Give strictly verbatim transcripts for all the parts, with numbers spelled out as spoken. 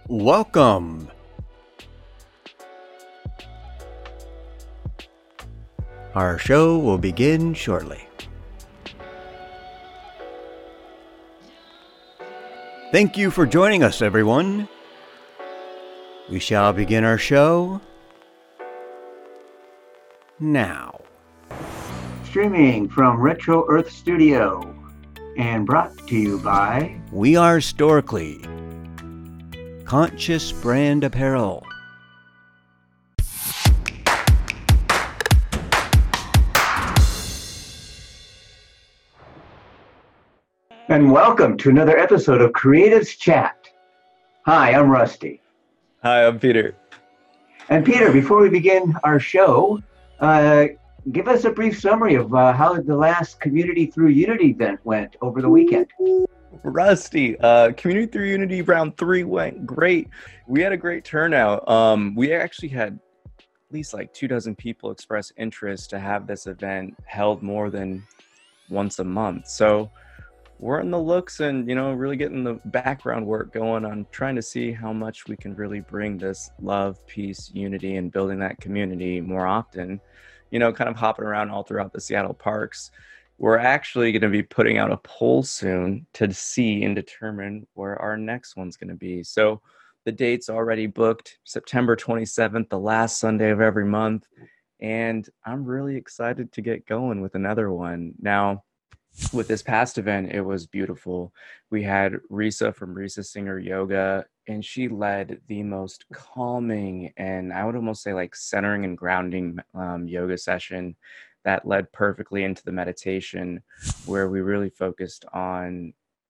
Welcome. Our show will begin shortly. Thank you for joining us, everyone. We shall begin our show now. Streaming from Retro Earth Studio and brought to you by We Are Storkly, Conscious Brand Apparel. And welcome to another episode of Creatives Chat. Hi, I'm Rusty. Hi, I'm Peter. And Peter, before we begin our show, uh, give us a brief summary of uh, how the last Community Through Unity event went over the weekend. Rusty, uh, Community Through Unity round three went great. We had a great turnout. Um, we actually had at least like two dozen people express interest to have this event held more than once a month. So we're in the looks and, you know, really getting the background work going on trying to see how much we can really bring this love, peace, unity, and building that community more often. You know, kind of hopping around all throughout the Seattle parks. We're actually going to be putting out a poll soon to see and determine where our next one's going to be. So the date's already booked, September twenty-seventh, the last Sunday of every month. And I'm really excited to get going with another one. Now, with this past event, it was beautiful. We had Risa from Risa Singer Yoga, and she led the most calming and I would almost say like centering and grounding um, yoga session that led perfectly into the meditation, where we really focused on,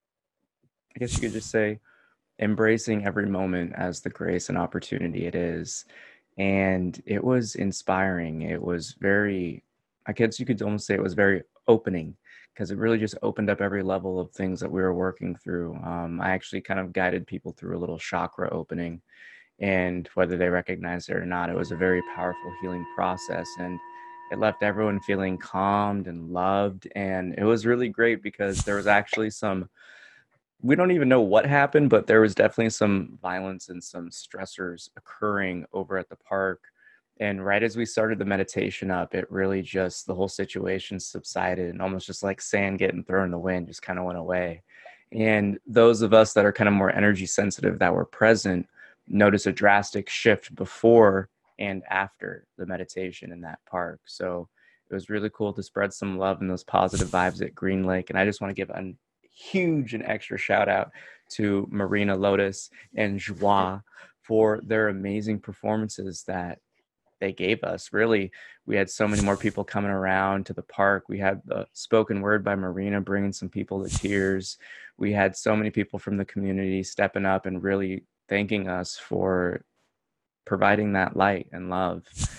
I guess you could just say, embracing every moment as the grace and opportunity it is. And it was inspiring. It was very, I guess you could almost say it was very opening, because it really just opened up every level of things that we were working through. Um, I actually kind of guided people through a little chakra opening, and whether they recognized it or not, it was a very powerful healing process, and it left everyone feeling calmed and loved. And it was really great because there was actually some, we don't even know what happened, but there was definitely some violence and some stressors occurring over at the park. And right as we started the meditation up, it really just, the whole situation subsided, and almost just like sand getting thrown in the wind just kind of went away. And those of us that are kind of more energy sensitive that were present noticed a drastic shift before and after the meditation in that park. So it was really cool to spread some love and those positive vibes at Green Lake. And I just want to give a huge and extra shout out to Marina, Lotus, and Joie for their amazing performances that they gave us. Really, we had so many more people coming around to the park. We had the spoken word by Marina bringing some people to tears. We had so many people from the community stepping up and really thanking us for providing that light and love.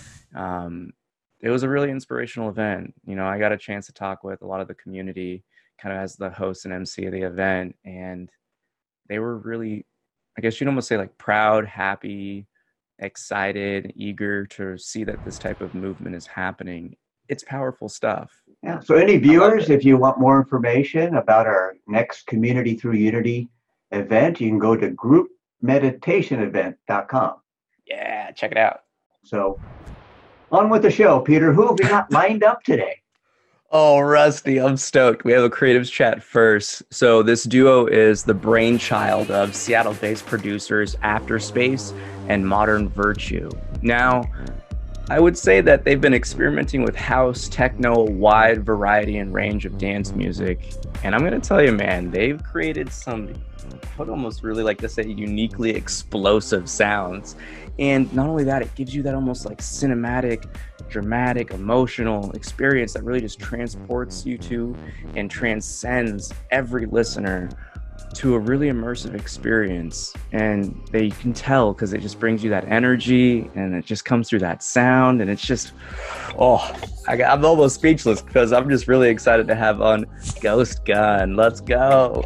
Um, it was a really inspirational event. You know, I got a chance to talk with a lot of the community kind of as the host and M C of the event, and they were really, I guess you'd almost say like proud, happy, excited, eager to see that this type of movement is happening. It's powerful stuff. Yeah. So any viewers, if you want more information about our next Community Through Unity event, you can go to group meditation event dot com. Yeah, check it out. So on with the show, Peter. Who have we got lined up today? Oh, Rusty, I'm stoked. We have a Creatives Chat first. So this duo is the brainchild of Seattle-based producers Afterspace and Modern Virtue. Now, I would say that they've been experimenting with house, techno, a wide variety and range of dance music. And I'm going to tell you, man, they've created some, I would almost really like to say, uniquely explosive sounds. And not only that, it gives you that almost like cinematic, dramatic, emotional experience that really just transports you to and transcends every listener to a really immersive experience. And they, you can tell because it just brings you that energy and it just comes through that sound. And it's just, oh, I, I'm almost speechless because I'm just really excited to have on Ghost Gun. Let's go.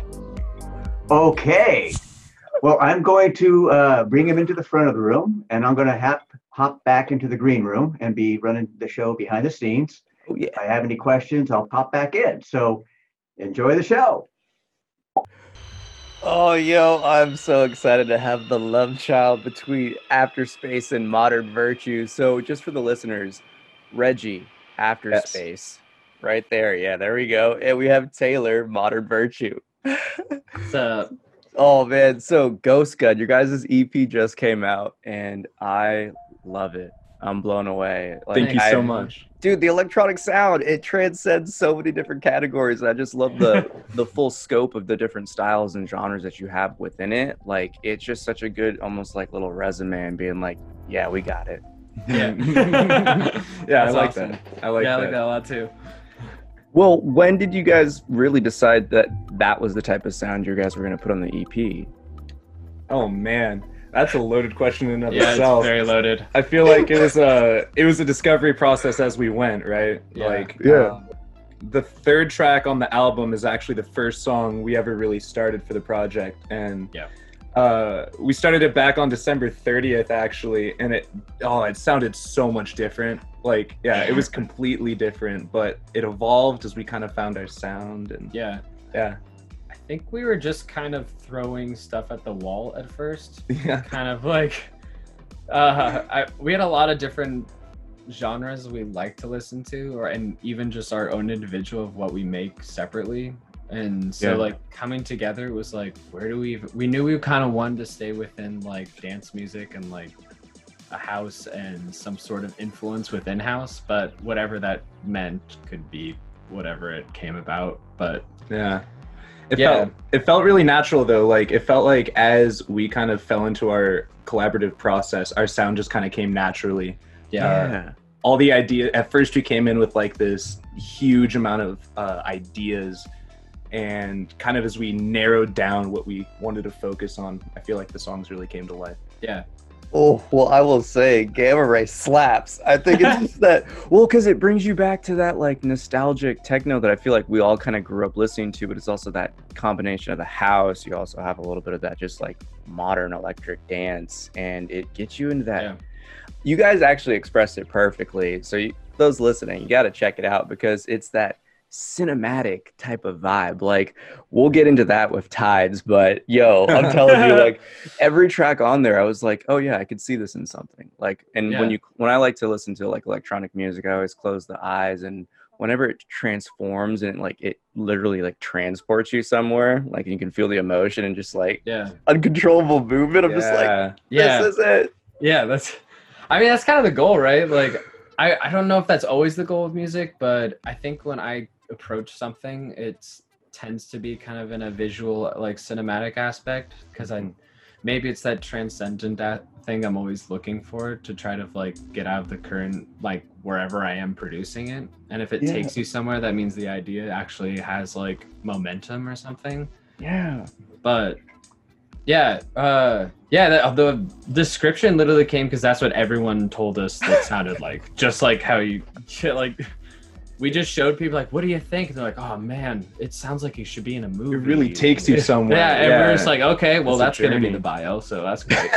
Okay. Well, I'm going to uh, bring him into the front of the room, and I'm going to hop, hop back into the green room and be running the show behind the scenes. Oh, yeah. If I have any questions, I'll pop back in. So enjoy the show. Oh, yo, I'm so excited to have the love child between After Space and Modern Virtue. So, just for the listeners, Reggie, After Yes. Space, right there. Yeah, there we go. And we have Taylor, Modern Virtue. What's up? Oh, man. So, Ghost Gun, your guys' E P just came out, and I love it. I'm blown away. Like, Thank you I- so much. Dude, the electronic sound, it transcends so many different categories. And I just love the the full scope of the different styles and genres that you have within it. Like, it's just such a good, almost like little resume and being like, yeah, we got it. Yeah. Yeah, I That's like awesome. that. I like yeah, I that. like that a lot too. Well, when did you guys really decide that that was the type of sound you guys were going to put on the E P? Oh man, that's a loaded question in and of Yeah, itself. it's very loaded. I feel like it was a it was a discovery process as we went, right? Yeah. Like Yeah. um, the third track on the album is actually the first song we ever really started for the project, and Yeah. uh, we started it back on December thirtieth actually, and it oh it sounded so much different. Like yeah, it was completely different, but it evolved as we kind of found our sound, and Yeah. yeah, I think we were just kind of throwing stuff at the wall at first. yeah, Kind of like uh I, we had a lot of different genres we like to listen to, or and even just our own individual of what we make separately. And so Yeah. like coming together was like, where do we even, we knew we kind of wanted to stay within like dance music and like a house and some sort of influence within house, but whatever that meant could be whatever it came about. But yeah. It Yeah. felt it felt really natural though. Like it felt like as we kind of fell into our collaborative process, our sound just kind of came naturally. yeah, All the idea at first we came in with like this huge amount of uh, ideas, and kind of as we narrowed down what we wanted to focus on, I feel like the songs really came to life. yeah, Oh, well, I will say Gamma Ray slaps. I think it's just that, well, because it brings you back to that like nostalgic techno that I feel like we all kind of grew up listening to, but it's also that combination of the house. You also have a little bit of that just like modern electric dance, and it gets you into that. yeah. You guys actually expressed it perfectly. So you, those listening, you got to check it out because it's that cinematic type of vibe. Like, we'll get into that with Tides, but yo, I'm telling you, like every track on there, I was like, oh yeah, I could see this in something. Like, and Yeah. when you when I like to listen to like electronic music, I always close the eyes, and whenever it transforms and like it literally like transports you somewhere, like you can feel the emotion and just like Yeah. uncontrollable movement. I'm just like, Yeah. Yeah. this is it. Yeah, that's I mean that's kind of the goal, right? Like I, I don't know if that's always the goal of music, but I think when I approach something, it tends to be kind of in a visual like cinematic aspect, because I maybe it's that transcendent that thing I'm always looking for to try to like get out of the current like wherever I am producing it. And if it Yeah. takes you somewhere, that means the idea actually has like momentum or something. Yeah. But yeah, uh, yeah, the, the description literally came because that's what everyone told us that sounded like. Just like how you, like, we just showed people like, what do you think? And they're like, oh man, it sounds like you should be in a movie. It really takes you somewhere. Yeah, and we're just like, okay, well, It's that's a going to be journey. the bio, so that's great.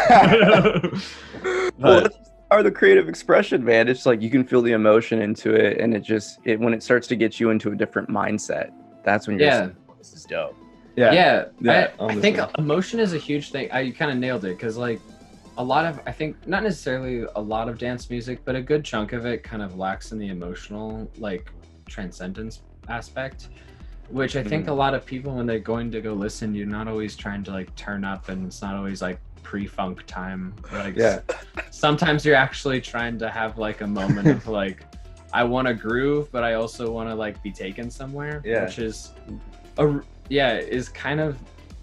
Well, But that's part of the creative expression, man. It's like you can feel the emotion into it, and it just it when it starts to get you into a different mindset, that's when you're Yeah. just like, this is dope. yeah, yeah, Yeah, I, I'm I the think same. emotion is a huge thing. I, you kind of nailed it, because like a lot of, I think not necessarily a lot of dance music, but a good chunk of it kind of lacks in the emotional like transcendence aspect, which I think Mhm. a lot of people when they're going to go listen, you're not always trying to like turn up, and it's not always like pre-funk time. Like Yeah. sometimes you're actually trying to have like a moment of like, I want to groove, but I also want to like be taken somewhere, Yeah. which is a yeah is kind of,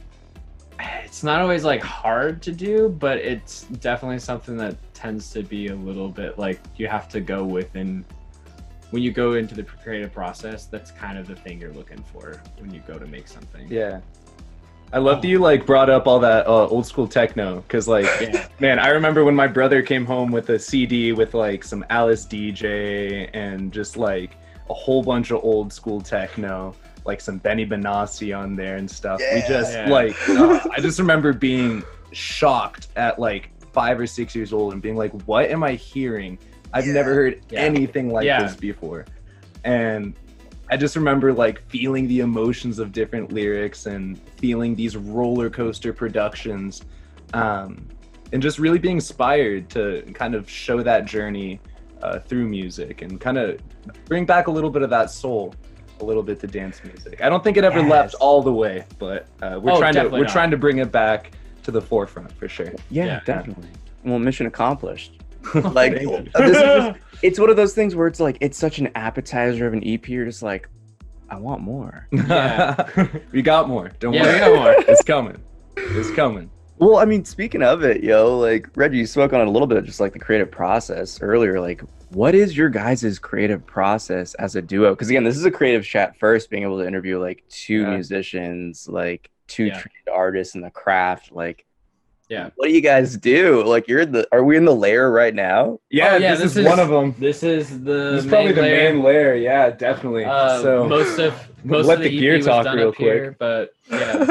it's not always like hard to do, but it's definitely something that tends to be a little bit like you have to go within when you go into the creative process. That's kind of the thing you're looking for when you go to make something. Yeah. I love that you like brought up all that uh, old school techno, because like Yeah. man, I remember when my brother came home with a C D with like some Alice D J and just like a whole bunch of old school techno, like some Benny Benassi on there and stuff. We just Yeah. like uh, I just remember being shocked at like five or six years old and being like, what am I hearing? I've Yeah. never heard Yeah. anything like Yeah. this before. And I just remember like feeling the emotions of different lyrics and feeling these roller coaster productions, um, and just really being inspired to kind of show that journey uh, through music and kind of bring back a little bit of that soul, a little bit to dance music. I don't think it ever Yes. left all the way, but uh, we're Oh, trying to definitely we're not. trying to bring it back to the forefront for sure. Yeah, Yeah. definitely. Well, mission accomplished. Like Thank you. this is just, it's one of those things where it's like it's such an appetizer of an E P. You're just like, I want more. Yeah. We got more. Don't Yeah, worry. we got more. It's coming. It's coming. Well, I mean, speaking of it, yo, like Reggie, you spoke on it a little bit, just like the creative process earlier. Like, what is your guys' creative process as a duo? Because again, this is a creative chat first, being able to interview like two Yeah. musicians, like two Yeah. trained artists in the craft. Like, Yeah. what do you guys do? Like, you're in the, are we in the lair right now? Yeah, Oh, yeah, this, this is, is- one of them. This is the This is probably main the layer. main layer. Yeah, definitely. Uh, so, most of most let of the the, gear E P was talk done real up here, but yeah,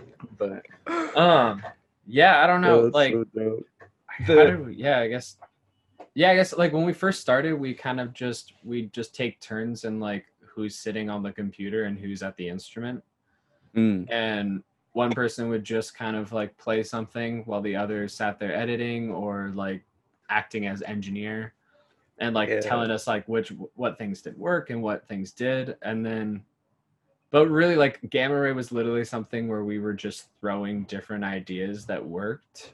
but um, yeah, I don't know, That's like, so dope. how the- did we, yeah, I guess, yeah, I guess like when we first started, we kind of just we just take turns in like who's sitting on the computer and who's at the instrument, Mm. and one person would just kind of like play something while the other sat there editing or like acting as engineer and like Yeah. telling us like which what things did work and what things did. And then but really like Gamma Ray was literally something where we were just throwing different ideas that worked,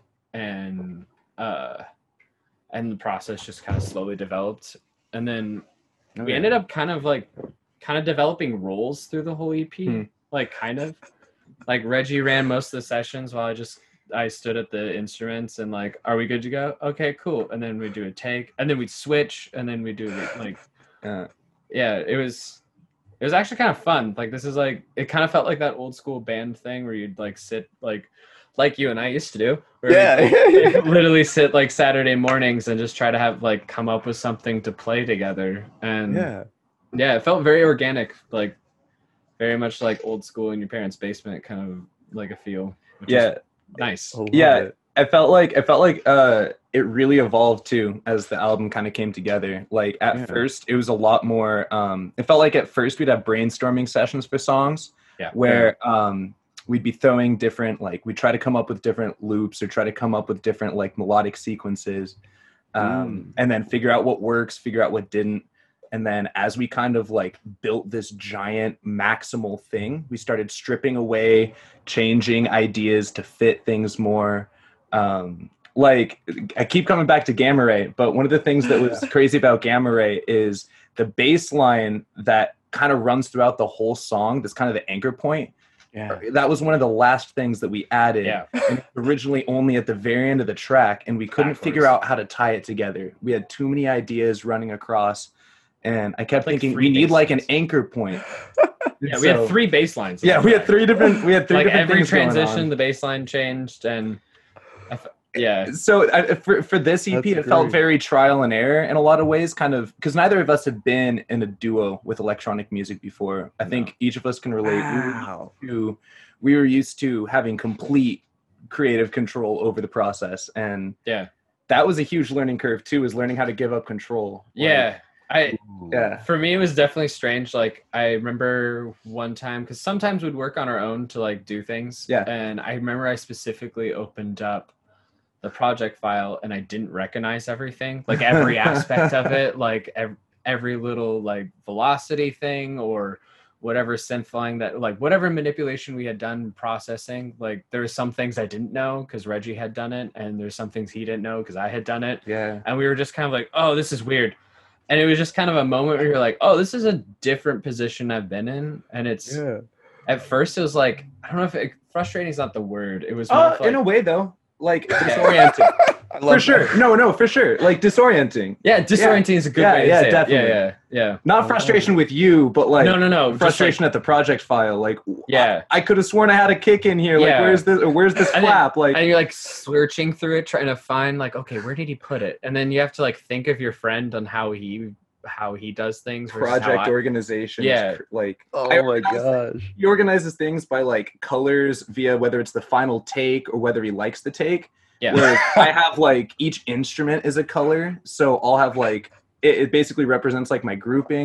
and uh and the process just kind of slowly developed. And then Oh, we yeah. ended up kind of like kind of developing roles through the whole E P. Hmm. Like kind of like Reggie ran most of the sessions while I just I stood at the instruments and like, are we good to go? Okay, cool. And then we do a take, and then we'd switch, and then we do like, uh, yeah, it was it was actually kind of fun. Like this is like it kind of felt like that old school band thing where you'd like sit like like you and I used to do. Where Yeah. we'd, like, literally sit like Saturday mornings and just try to have like come up with something to play together. And Yeah. yeah, it felt very organic, like very much like old school in your parents' basement kind of like a feel. Which is yeah, nice. I love Yeah. it. I felt like I felt like uh, it really evolved too as the album kind of came together. Like at Yeah. first, it was a lot more. Um, it felt like at first we'd have brainstorming sessions for songs, Yeah. where um, we'd be throwing different, like we try to come up with different loops or try to come up with different like melodic sequences, um, Mm. and then figure out what works, figure out what didn't. And then as we kind of like built this giant maximal thing, we started stripping away, changing ideas to fit things more. Um, like I keep coming back to Gamma Ray, but one of the things that was crazy about Gamma Ray is the bass line that kind of runs throughout the whole song. That's kind of the anchor point. Yeah. That was one of the last things that we added. Yeah. And it was originally only at the very end of the track, and we couldn't Backwards. figure out how to tie it together. We had too many ideas running across, and I kept Like thinking three we need bass like an lines. anchor point. Yeah, we had So- three bass lines. Yeah, we had three different. We had three like different every things going transition, on. the bass line changed, and I f- yeah, So I, for for this E P, That's it felt great. very trial and error in a lot of ways, kind of because neither of us had been in a duo with electronic music before. I think each of us can relate. We were Wow. used to, we were used to having complete creative control over the process, and yeah, that was a huge learning curve too. Is learning how to give up control. Like, yeah. I yeah, for me it was definitely strange. Like I remember one time because sometimes we'd work on our own to like do things. Yeah. And I remember I specifically opened up the project file and I didn't recognize everything, like every aspect of it, like ev- every little like velocity thing or whatever synth line that like whatever manipulation we had done processing. Like there were some things I didn't know because Reggie had done it, and there's some things he didn't know because I had done it. yeah. And we were just kind of like, oh, this is weird. And it was just kind of a moment where you're like, oh, this is a different position I've been in. And it's Yeah. at first it was like, I don't know if it, frustrating is not the word. It was more Uh, of like, in a way though, like Yeah. disorienting. I love For sure. that. No, no, for sure. Like disorienting. yeah, disorienting is a good Yeah, way to yeah, say definitely. it. Yeah, yeah, yeah. Not frustration with you, but like no, no, no. just frustration like- at the project file. Like, Yeah. I, I could have sworn I had a kick in here. Like, Yeah. where's this? Or where's this And then- flap? Like, and you're like searching through it, trying to find like, okay, where did he put it? And then you have to like think of your friend on how he how he does things. versus how project I- organization. Yeah. Like, Oh I my organize- gosh. he organizes things by like colors via whether it's the final take or whether he likes the take. Yeah. Whereas I have like each instrument is a color, so I'll have like it, it basically represents like my grouping.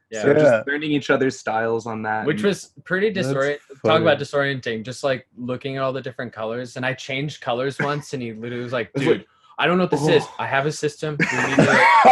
Yeah. So Yeah. just learning each other's styles on that. Which and- was pretty That's disorient. Talk funny. about disorienting. Just like looking at all the different colors, and I changed colors once, and he literally was like, was "Dude, like, I don't know what this oh. is. I have a system. We need to."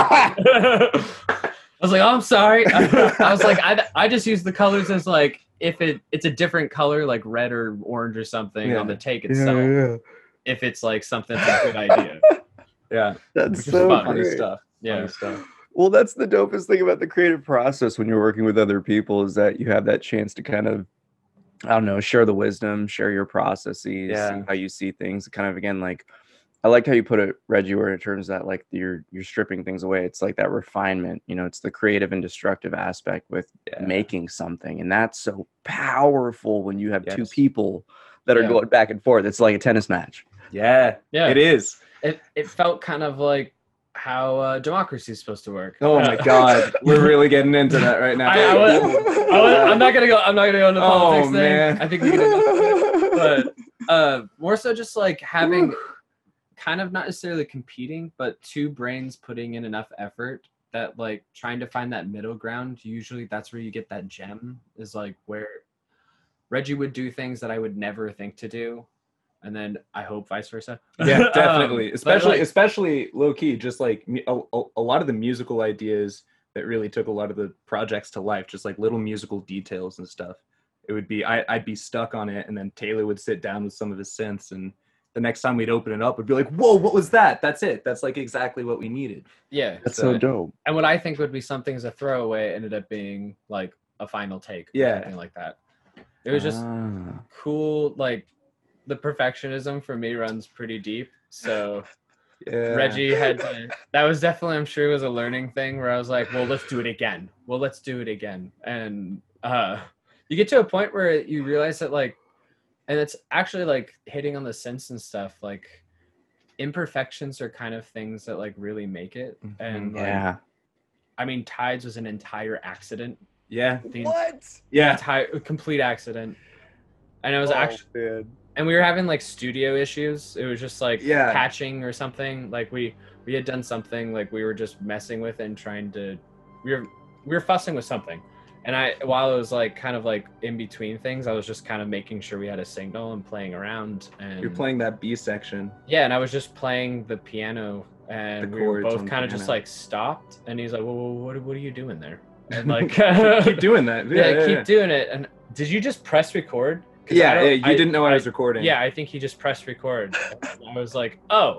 I was like, "Oh, I'm sorry." I was like, "I I just use the colors as like if it it's a different color, like red or orange or something Yeah. on the take Yeah, itself. yeah. If it's like something that's a good idea." yeah, That's Which is so fun. funny great. stuff. Yeah. Funny stuff. Well, that's the dopest thing about the creative process when you're working with other people is that you have that chance to kind of, I don't know, share the wisdom, share your processes, Yeah. see how you see things. Kind of again, like I liked how you put it, Reggie, where in terms of that, like you're you're stripping things away. It's like that refinement. You know, it's the creative and destructive aspect with Yeah. making something, and that's so powerful when you have two Yes. people that are Yeah. going back and forth. It's like a tennis match. Yeah, Yeah. it is. It it felt kind of like how uh, democracy is supposed to work. Oh my God, we're really getting into that right now. I, I was, I was, I'm not gonna go. I'm not gonna go into the Oh, politics thing. man. I think we can. But uh, more so, just like having kind of not necessarily competing, but two brains putting in enough effort that like trying to find that middle ground. Usually, that's where you get that gem. Is like where Reggie would do things that I would never think to do, and then I hope vice versa. Yeah, Um, definitely. but, especially, like, especially low key. Just like mu- a, a, a lot of the musical ideas that really took a lot of the projects to life. Just like little musical details and stuff. It would be I, I'd be stuck on it, and then Taylor would sit down with some of his synths, and the next time we'd open it up, would be like, "Whoa, what was that? That's it. That's like exactly what we needed." yeah. That's So- so dope. And what I think would be something as a throwaway ended up being like a final take. Or Yeah. something like that. It was just Ah. cool. Like the perfectionism for me runs pretty deep. So Yeah. Reggie had to, that was definitely, I'm sure it was a learning thing where I was like, well, let's do it again. Well, let's do it again. And uh, you get to a point where you realize that like, and it's actually like hitting on the sense and stuff, like imperfections are kind of things that like really make it. And like, Yeah. I mean, Tides was an entire accident. Yeah. The What? Yeah. entire complete accident. And it was Oh, actually, man. and we were having like studio issues. It was just like Yeah. patching or something. Like we we had done something like we were just messing with and trying to we were we were fussing with something. And I while it was like kind of like in between things, I was just kind of making sure we had a signal and playing around. And You're playing that B section. yeah, and I was just playing the piano, and The we were chords both on the kind of just piano. like stopped. And he's like, "Well, well what what are you doing there?" And like keep, keep doing that. yeah, Yeah, keep yeah. doing it. And did you just press record? 'Cause I Yeah, don't- yeah, you I- didn't know I I- was recording. Yeah, I think he just pressed record. And I was like, oh.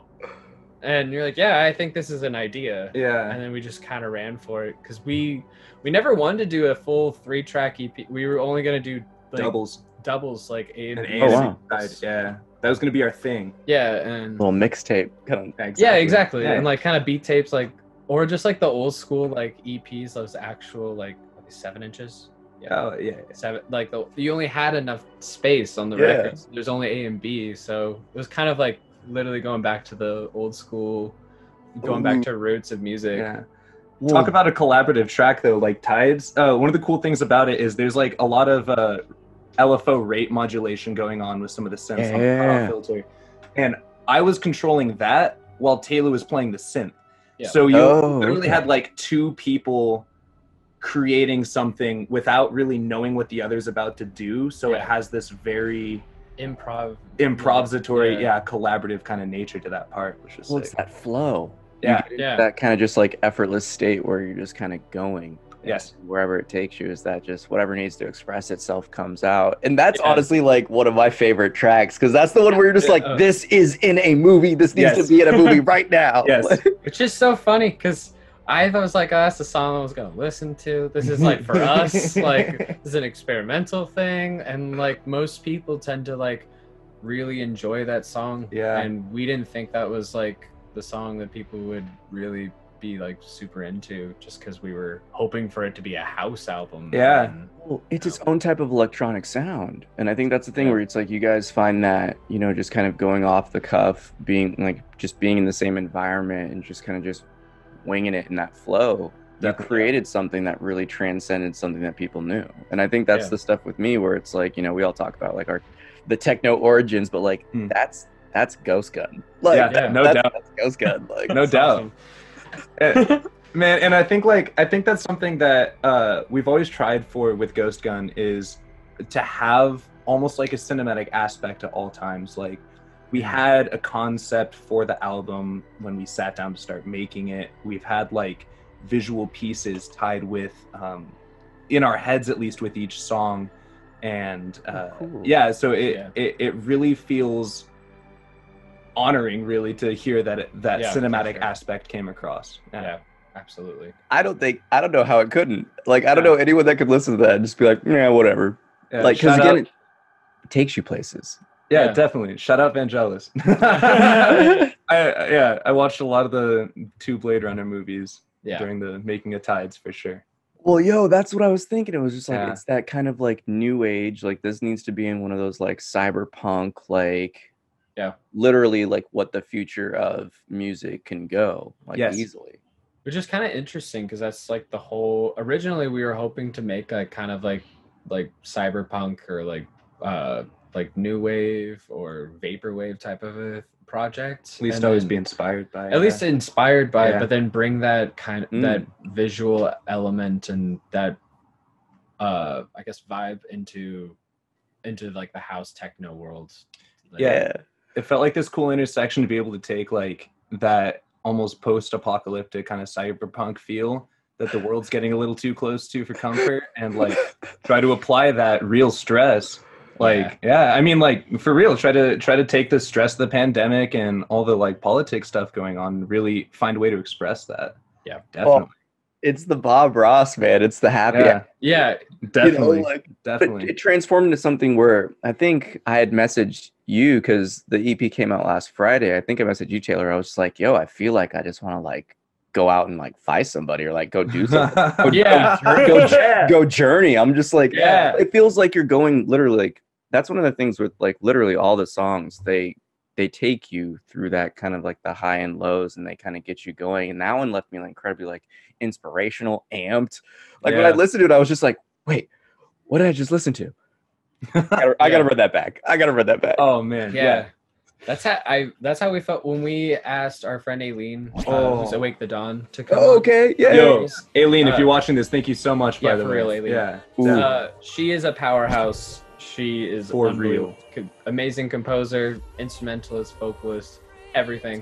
And you're like, yeah, I think this is an idea. Yeah. And then we just kind of ran for it because we we never wanted to do a full three track E P. We were only gonna do like, Doubles. doubles like A and And B. A Oh, and wow. B side. Yeah. That was gonna be our thing. Yeah, and Little mixtape kind of. yeah, exactly. Yeah. And like kind of beat tapes, like or just like the old school like E Ps, those actual like seven inches. Yeah. Oh yeah. Seven like the you only had enough space on the Yeah. records. There's only A and B, so it was kind of like literally going back to the old school, going back Ooh. to roots of music. Yeah. Talk about a collaborative track though, like Tides. Uh, one of the cool things about it is there's like a lot of uh, L F O rate modulation going on with some of the synths on the Yeah. cutoff filter, and I was controlling that while Taylor was playing the synth. Yeah. So you Oh, literally okay. had like two people creating something without really knowing what the other's about to do. So it Yeah. has this very Improv. improvisatory, Yeah. yeah, collaborative kind of nature to that part, which is Well, it's sick. that flow. Yeah. Yeah. That kind of just like effortless state where you're just kind of going. Yes. Wherever it takes you is that just whatever needs to express itself comes out. And that's Yeah. honestly like one of my favorite tracks because that's the one where you're just like, Yeah. this is in a movie. This needs Yes. to be in a movie right now. Yes. Which is so funny because I was like, oh, that's the song I was gonna listen to. This is like for us, like this is an experimental thing, and like most people tend to like really enjoy that song. Yeah. And we didn't think that was like the song that people would really be like super into, just because we were hoping for it to be a house album. Yeah. And- Well, it's its own type of electronic sound. And I think that's the thing Yeah. where it's like you guys find that, you know, just kind of going off the cuff, being like just being in the same environment and just kind of just winging it in that flow. You Definitely. created something that really transcended something that people knew. And I think that's Yeah. the stuff with me where it's like, you know, we all talk about like our the techno origins, but like Hmm. that's that's Ghost Gun. Like Yeah, Yeah. no that's, doubt. that's Ghost Gun. Like No doubt. awesome. Eh, Man, and I think like I think that's something that uh, we've always tried for with Ghost Gun is to have almost like a cinematic aspect at all times. Like we had a concept for the album when we sat down to start making it. We've had like visual pieces tied with um, in our heads at least with each song, and uh, Oh, cool. yeah, so it, Yeah. it it really feels honoring really to hear that it, that Yeah, for cinematic sure. aspect came across. Yeah, absolutely. I don't think I don't know how it couldn't. Like I don't Yeah. know anyone that could listen to that and just be like, yeah, whatever. Yeah, Like because shout again, out- it takes you places. Yeah, Yeah. definitely. Shout out Vangelis. I, I- yeah, I watched a lot of the two Blade Runner movies Yeah. during the making of Tides for sure. Well, yo, that's what I was thinking. It was just like Yeah. it's that kind of like new age. Like this needs to be in one of those like cyberpunk, like Yeah. literally like what the future of music can go like Yes. easily. Which is kind of interesting because that's like the whole. Originally, we were hoping to make a kind of like like cyberpunk or like uh like new wave or vaporwave type of a project. At least And always then- be inspired by. at least inspired by it, Yeah. but then bring that kind of Mm. that visual element and that uh I guess vibe into into like the house techno world. Like, Yeah. It felt like this cool intersection to be able to take like that almost post-apocalyptic kind of cyberpunk feel that the world's getting a little too close to for comfort, and like try to apply that real stress. Like, yeah, I mean, like for real, try to try to take the stress of the pandemic and all the like politics stuff going on, and really find a way to express that. Yeah. definitely, It's the Bob Ross, man. It's the happy. yeah, yeah, definitely, You know, like, but definitely. it transformed into something where I think I had messaged you because the E P came out last Friday. I think I messaged you, Taylor. I was just like, yo, I feel like I just want to like go out and like fight somebody or like go do something. Go, Yeah. go, Yeah. go journey. I'm just like, Yeah. it feels like you're going literally like that's one of the things with like literally all the songs they they take you through that kind of like the high and lows and they kind of get you going. And that one left me like incredibly like inspirational, amped. Like when I Yeah. listened to it, I was just like, wait, what did I just listen to? I gotta, I gotta Yeah. run that back. I gotta run that back. Oh man, yeah. yeah. That's how I. That's how we felt when we asked our friend Aileen, uh, Oh. who's Awake the Dawn, to come. Oh, on. okay, yeah. Yo, Aileen, if Uh, you're watching this, thank you so much. By yeah, the for way, real, Aileen. yeah, Ooh. definitely. Uh, she is a powerhouse. She is For unbelievable. Co- amazing composer, instrumentalist, vocalist, everything.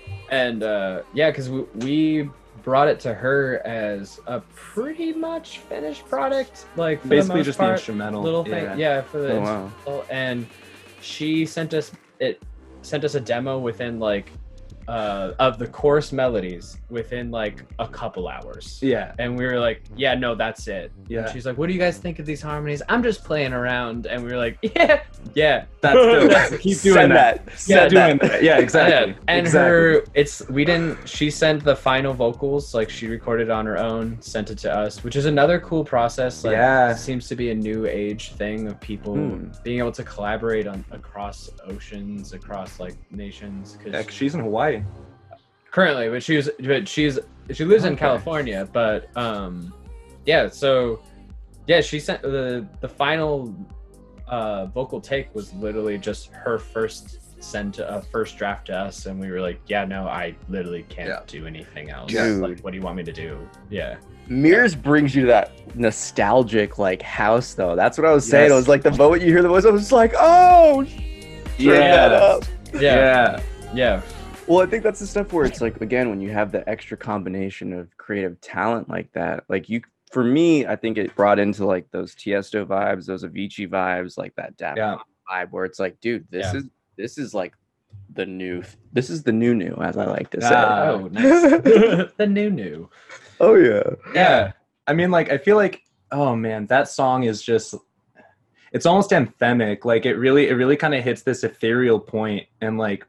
And uh, yeah, because we, we brought it to her as a pretty much finished product, like for basically the most just part, the instrumental. little thing. Yeah, for the Oh, wow. instrumental. And she sent us it sent us a demo within like uh, of the chorus melodies within like a couple hours. yeah, And we were like, yeah, no, that's it. Yeah. And she's like, what do you guys think of these harmonies? I'm just playing around. And we were like, yeah, yeah. that's dope. Keep doing Send that. that. Keep Send doing that. that. Yeah, exactly. Yeah. And exactly. her, it's, we didn't, she sent the final vocals, like she recorded on her own, sent it to us, which is another cool process. Like, Yeah. it seems to be a new age thing of people Hmm. being able to collaborate on across oceans, across like nations. 'Cause Yeah, 'cause she's in Hawaii. currently, but she's but she's she lives in Okay. California, but um yeah, so yeah, she sent the the final uh vocal take was literally just her first send to a first draft to us, and we were like, yeah, no, I literally can't Yeah. do anything else. Dude. Like, what do you want me to do? Yeah. Mirrors brings you to that nostalgic like house though. That's what I was saying. Yes. I was like the moment you hear the voice, I was just like, oh, turn that up. Yeah. Yeah. Yeah. Well, I think that's the stuff where it's like again when you have the extra combination of creative talent like that, like you. For me, I think it brought into like those Tiesto vibes, those Avicii vibes, like that Daft Yeah. Punk vibe, where it's like, dude, this Yeah. is this is like the new, this is the new new, as I like to say. Ah. Oh, nice. The new new. Oh yeah. Yeah. I mean, like, I feel like, oh man, that song is just, it's almost anthemic. Like, it really, it really kind of hits this ethereal point, and like,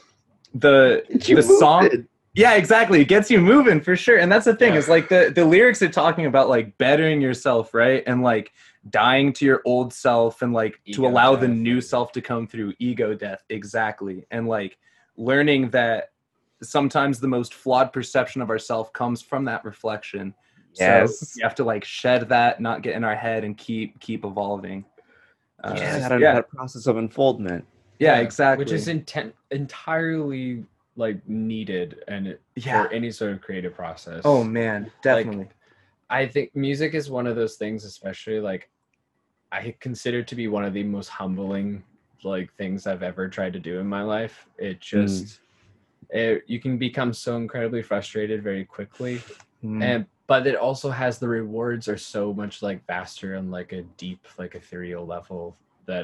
the the song, yeah, exactly, it gets you moving for sure. And that's the thing, Yeah. is like the the lyrics are talking about like bettering yourself, right, and like dying to your old self, and like to Ego allow the death. new self to come through. Ego death, exactly. And like learning that sometimes the most flawed perception of ourself comes from that reflection. So Yes. we have to like shed that, not get in our head, and keep keep evolving. Uh, Yeah, that, yeah, that process of unfoldment. yeah, exactly. Which is intent entirely like needed and it, Yeah. for any sort of creative process. Oh man, definitely. I think music is one of those things, especially like I consider to be one of the most humbling like things I've ever tried to do in my life. It just mm. it, you can become so incredibly frustrated very quickly, mm. and but it also has the rewards are so much like vaster and like a deep like ethereal level that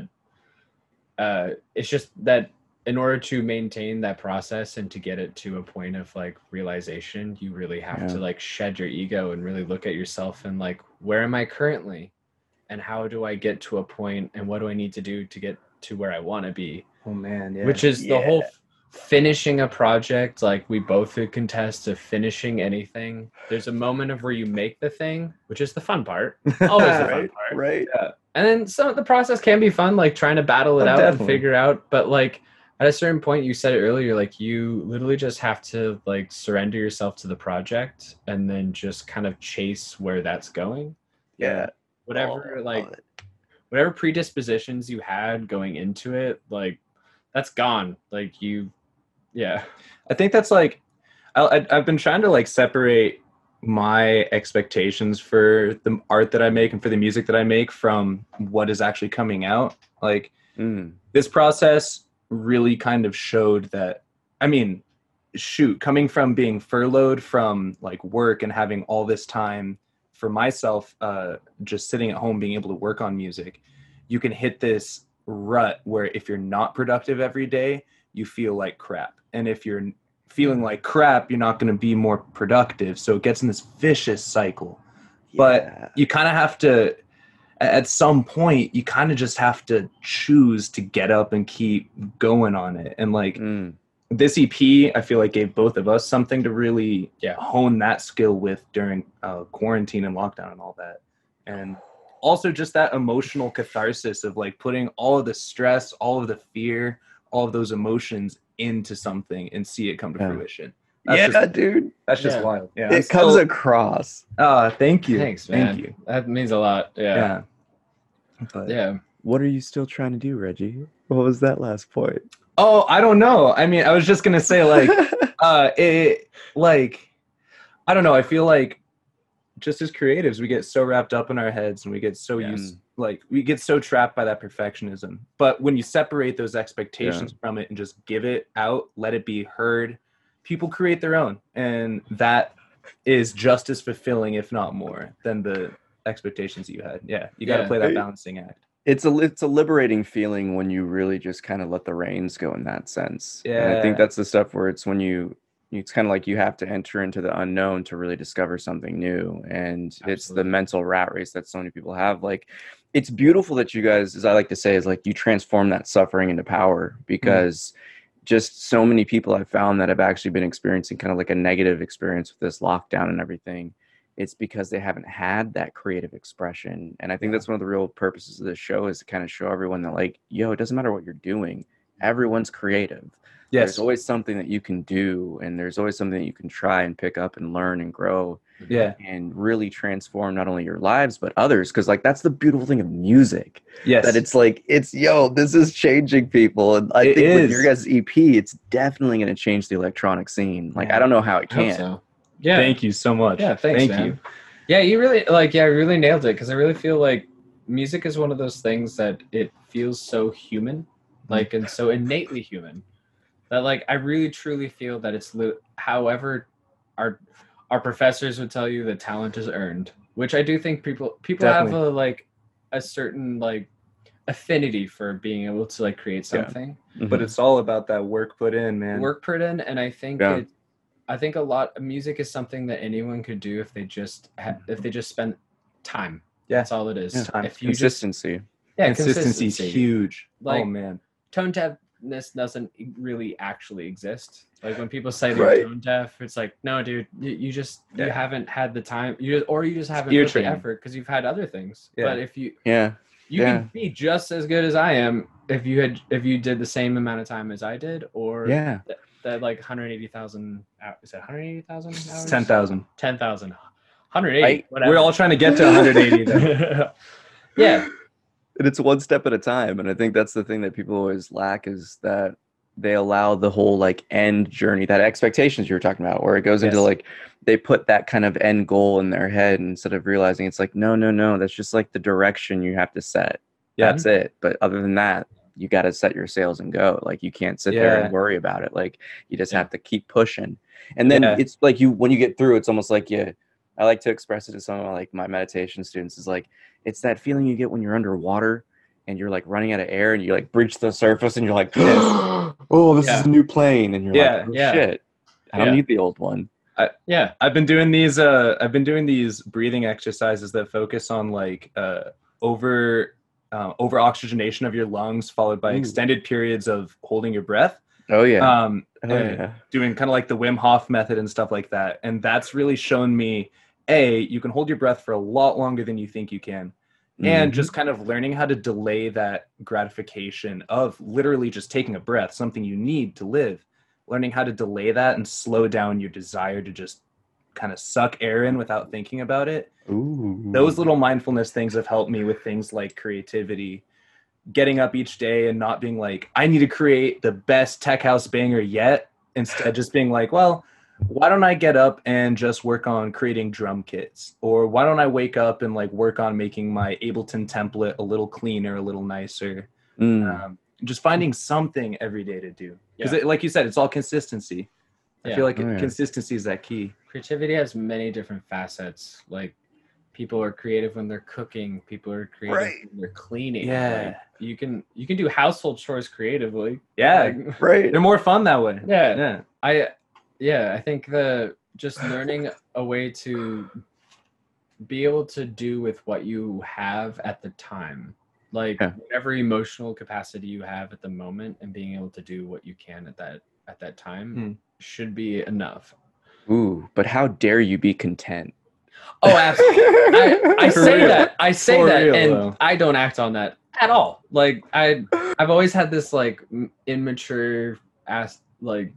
uh it's just that in order to maintain that process and to get it to a point of like realization, you really have yeah. to like shed your ego and really look at yourself and like, where am I currently? And how do I get to a point and what do I need to do to get to where I want to be? Oh man, yeah. Which is yeah. the whole f- finishing a project. Like we both could contest to finishing anything. There's a moment of where you make the thing, which is the fun part. Always the right, fun part. Right. Yeah. And then some of the process can be fun, like trying to battle it oh, out definitely. and figure out. But like at a certain point, you said it earlier, like you literally just have to like surrender yourself to the project and then just kind of chase where that's going. Yeah. Whatever, oh, like whatever predispositions you had going into it, like that's gone. Like you, yeah. I think that's like, I, I've been trying to like separate my expectations for the art that I make and for the music that I make from what is actually coming out. Like mm. this process really kind of showed that, I mean, shoot, coming from being furloughed from like work and having all this time for myself, uh, just sitting at home, being able to work on music, you can hit this rut where if you're not productive every day, you feel like crap. And if you're feeling like crap, you're not going to be more productive. So it gets in this vicious cycle. Yeah. But you kind of have to, at some point, you kind of just have to choose to get up and keep going on it. And like mm. this E P, I feel like gave both of us something to really yeah, hone that skill with during uh, quarantine and lockdown and all that. And also just that emotional catharsis of like putting all of the stress, all of the fear, all of those emotions into something and see it come to yeah. fruition. That's yeah, just, dude. That's just yeah. wild. Yeah, it comes still, across. Uh, thank you. Thanks, man. Thank you. That means a lot. Yeah. Yeah. But, yeah. What are you still trying to do, Reggie? What was that last point? Oh, I don't know. I mean, I was just gonna say like, uh, it like, I don't know. I feel like just as creatives, we get so wrapped up in our heads and we get so yeah. used, like we get so trapped by that perfectionism. But when you separate those expectations yeah. from it and just give it out, let it be heard, people create their own. And that is just as fulfilling, if not more, than the expectations you had. Yeah. You got to yeah. play that balancing act. It's a, it's a liberating feeling when you really just kind of let the reins go in that sense. Yeah. And I think that's the stuff where it's when you, it's kind of like you have to enter into the unknown to really discover something new. And Absolutely. It's the mental rat race that so many people have. Like, it's beautiful that you guys, as I like to say, is like you transform that suffering into power, because mm. just so many people I've found that have actually been experiencing kind of like a negative experience with this lockdown and everything. It's because they haven't had that creative expression. And I think that's one of the real purposes of this show, is to kind of show everyone that like, yo, it doesn't matter what you're doing. Everyone's creative. Yes. There's always something that you can do, and there's always something that you can try and pick up and learn and grow. Yeah. And really transform not only your lives, but others. Cause like, that's the beautiful thing of music. Yes. That it's like, it's, yo, this is changing people. And I it think is. with your guys' E P, it's definitely going to change the electronic scene. Like, yeah. I don't know how it can. So. Yeah. Thank you so much. Yeah. Thanks, Thank man. you. Yeah. You really like, yeah, you really nailed it. Cause I really feel like music is one of those things that it feels so human, like, and so innately human. That like I really truly feel that it's li- however our our professors would tell you that talent is earned, which I do think people people Definitely. have a like a certain like affinity for being able to like create something. Yeah. Mm-hmm. But it's all about that work put in, man. Work put in, and I think yeah. it I think a lot of music is something that anyone could do if they just ha- if they just spend time. Yeah. That's all it is. Yeah. Time. If you consistency. Just, yeah, consistency is huge. Like, oh man. Tone deaf this doesn't really actually exist. Like when people say they're right. tone deaf, it's like, no, dude, you, you just yeah. you haven't had the time, you just, or you just haven't Ear put training. the effort because you've had other things. Yeah. But if you, yeah, you yeah. can be just as good as I am if you had if you did the same amount of time as I did, or yeah, that, that like one hundred eighty thousand. Is that one hundred eighty thousand hours? ten thousand. ten thousand. one hundred eighty. I, we're all trying to get to one hundred eighty. Yeah. And it's one step at a time. And I think that's the thing that people always lack, is that they allow the whole like end journey, that expectations you were talking about, where it goes into Yes. like they put that kind of end goal in their head instead of realizing it's like, no, no, no, that's just like the direction you have to set. Yeah. That's it. But other than that, you got to set your sails and go. Like you can't sit there Yeah. and worry about it. Like you just Yeah. have to keep pushing. And then Yeah. it's like you, when you get through, it's almost like you, I like to express it to some of like my meditation students is like, it's that feeling you get when you're underwater and you're like running out of air and you like breach the surface and you're like, oh, this Yeah. is a new plane. And you're Yeah. like, oh, Yeah. shit, I don't Yeah. need the old one. Yeah. I've been doing these uh I've been doing these breathing exercises that focus on like uh over uh, over oxygenation of your lungs followed by Ooh. extended periods of holding your breath. Oh yeah. Um oh, and yeah. doing kind of like the Wim Hof method and stuff like that. And that's really shown me A, you can hold your breath for a lot longer than you think you can. And Mhm. just kind of learning how to delay that gratification of literally just taking a breath, something you need to live. Learning how to delay that and slow down your desire to just kind of suck air in without thinking about it. Ooh. Those little mindfulness things have helped me with things like creativity. Getting up each day and not being like, I need to create the best tech house banger yet. Instead, just being like, well, why don't I get up and just work on creating drum kits? Or why don't I wake up and like work on making my Ableton template a little cleaner, a little nicer? Mm. Um, just finding something every day to do. Because Yeah. like you said, it's all consistency. I Yeah. feel like Oh, yeah. consistency is that key. Creativity has many different facets. Like people are creative when they're cooking. People are creative Right. when they're cleaning. Yeah. Like, you can you can do household chores creatively. Yeah. Like, Right. They're more fun that way. Yeah. Yeah. I yeah, I think the just learning a way to be able to do with what you have at the time. Like Yeah. whatever emotional capacity you have at the moment and being able to do what you can at that at that time Hmm. should be enough. Ooh, but how dare you be content? Oh, absolutely. I, I For say real. that. I say For that, real, and though. I don't act on that at all. Like I, I've always had this like m- immature, ass like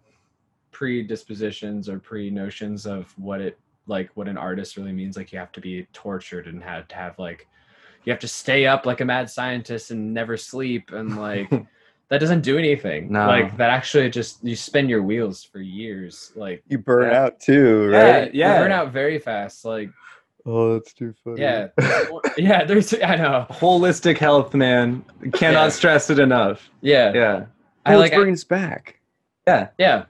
predispositions or pre notions of what it like what an artist really means. Like you have to be tortured and have to have like you have to stay up like a mad scientist and never sleep and like that doesn't do anything. No. Like that actually just you spin your wheels for years. Like You burn Yeah. out too, Yeah. right? you burn out very fast. Like Oh, that's too funny. yeah, yeah. There's I know. Holistic health, man. Cannot Yeah. stress it enough. Yeah, Yeah. I Oh, like it's bringing us back. Yeah. yeah,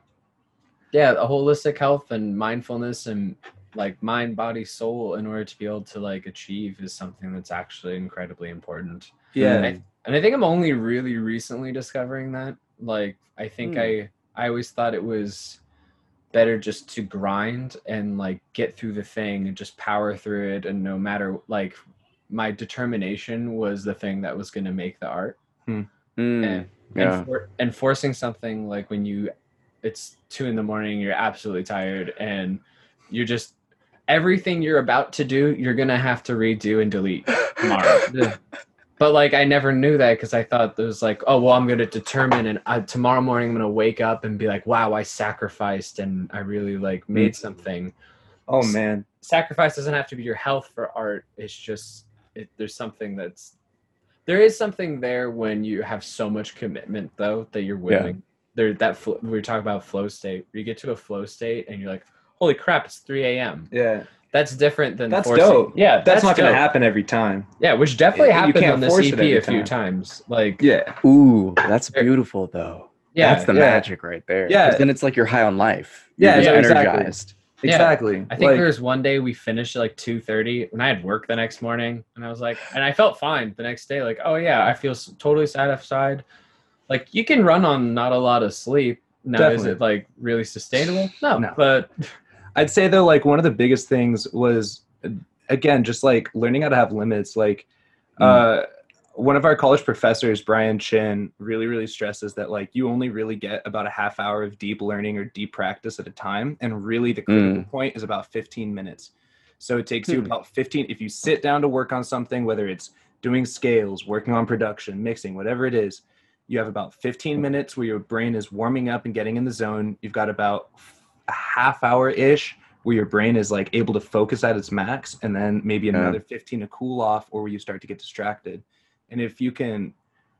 yeah. A holistic health and mindfulness and like mind, body, soul in order to be able to like achieve is something that's actually incredibly important. Yeah. And I, and I think I'm only really recently discovering that. Like, I think Hmm. I I always thought it was better just to grind and like get through the thing and just power through it. And no matter like my determination was the thing that was going to make the art. Mm, And, yeah. and, for, and forcing something like when you, it's two in the morning, you're absolutely tired and you're just, everything you're about to do, you're going to have to redo and delete tomorrow. But like I never knew that because I thought there was like, oh well, I'm gonna determine, and I, tomorrow morning I'm gonna wake up and be like, wow, I sacrificed and I really like made something. Oh man. Sacrifice doesn't have to be your health for art. It's just it, there's something that's there is something there when you have so much commitment though that you're Yeah. willing. There that fl- we were talking about flow state. You get to a flow state and you're like, holy crap, it's three a.m. Yeah. That's different than That's forcing. dope. Yeah, That's, not going to dope. happen every time. Yeah, which definitely You happened can't on the force C it P a every few time. times. Like, Yeah. Ooh, that's beautiful though. yeah, That's the yeah. magic right there. 'Cause Yeah. then it's like you're high on life. You're Yeah, just yeah, exactly. energized. Yeah. Exactly. I think Like, there was one day we finished at like two thirty and I had work the next morning and I was like, and I felt fine the next day. Like, oh yeah, I feel s- totally satisfied. Like you can run on not a lot of sleep. Now, is Definitely. it like really sustainable? No, No. but I'd say though, like one of the biggest things was, again, just like learning how to have limits. Like, uh, one of our college professors, Brian Chin, really, really stresses that like you only really get about a half hour of deep learning or deep practice at a time, and really the critical Mm. point is about fifteen minutes. So it takes you Hmm. about fifteen. If you sit down to work on something, whether it's doing scales, working on production, mixing, whatever it is, you have about fifteen minutes where your brain is warming up and getting in the zone. You've got about a half hour ish where your brain is like able to focus at its max, and then maybe Yeah. another fifteen to cool off, or where you start to get distracted. And if you can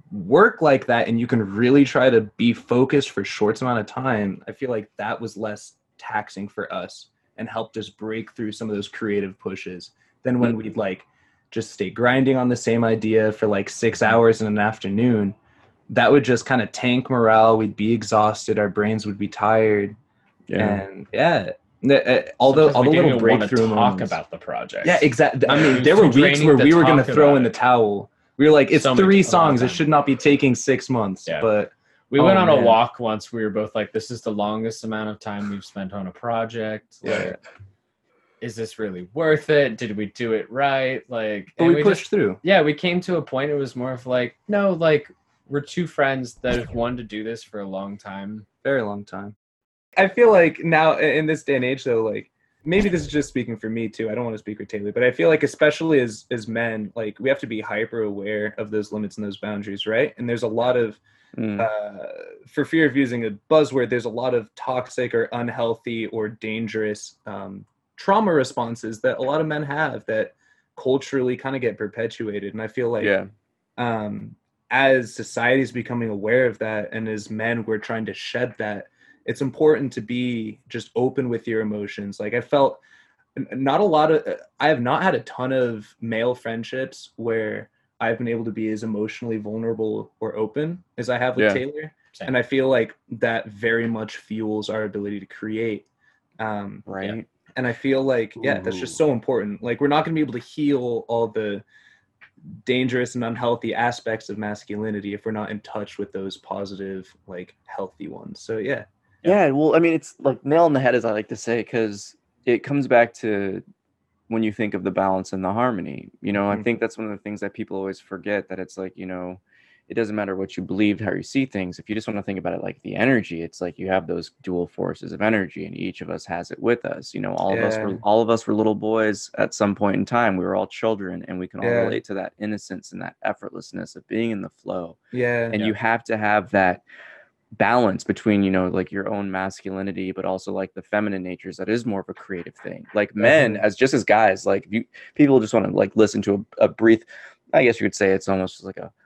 work like that and you can really try to be focused for short amount of time, I feel like that was less taxing for us and helped us break through some of those creative pushes than when we'd like just stay grinding on the same idea for like six hours in an afternoon. That would just kind of tank morale. We'd be exhausted. Our brains would be tired. Yeah. And yeah, all the, all the little breakthrough talk moments. about the project. Yeah, exactly. I mean, It there was were too weeks draining where to we were going to talk throw about in the it. towel. We were like, it's So many- three a lot of songs. It time. should not be taking six months. Yeah. But We Oh, went on a man. walk once. We were both like, this is the longest amount of time we've spent on a project. Yeah. Like, is this really worth it? Did we do it right? Like, but and we pushed just, through. yeah, we came to a point. It was more of like, no, like we're two friends that have wanted to do this for a long time. Very long time. I feel like now in this day and age, though, like maybe this is just speaking for me too. I don't want to speak for Taylor, but I feel like especially as as men, like we have to be hyper aware of those limits and those boundaries, right? And there's a lot of Mm. uh, for fear of using a buzzword, there's a lot of toxic or unhealthy or dangerous um, trauma responses that a lot of men have that culturally kind of get perpetuated. And I feel like Yeah. um, as society is becoming aware of that, and as men, we're trying to shed that, it's important to be just open with your emotions. Like I felt n- not a lot of, I have not had a ton of male friendships where I've been able to be as emotionally vulnerable or open as I have with Yeah. Taylor. Same. And I feel like that very much fuels our ability to create. Um, Right. and I feel like, yeah, that's just so important. Like we're not going to be able to heal all the dangerous and unhealthy aspects of masculinity if we're not in touch with those positive, like healthy ones. So yeah. Yeah. Well, I mean, it's like nail on the head, as I like to say, because it comes back to when you think of the balance and the harmony. You know, I Mhm. think that's one of the things that people always forget, that it's like, you know, it doesn't matter what you believe, how you see things. If you just want to think about it like the energy, it's like you have those dual forces of energy, and each of us has it with us. You know, all of us were Yeah. all of us were little boys at some point in time. We were all children, and we can all Yeah. relate to that innocence and that effortlessness of being in the flow. Yeah. And you have to have that balance between, you know, like your own masculinity, but also like the feminine natures that is more of a creative thing. Like men, Definitely. as just as guys, like if you people just want to like listen to a, a brief, I guess you could say it's almost like a,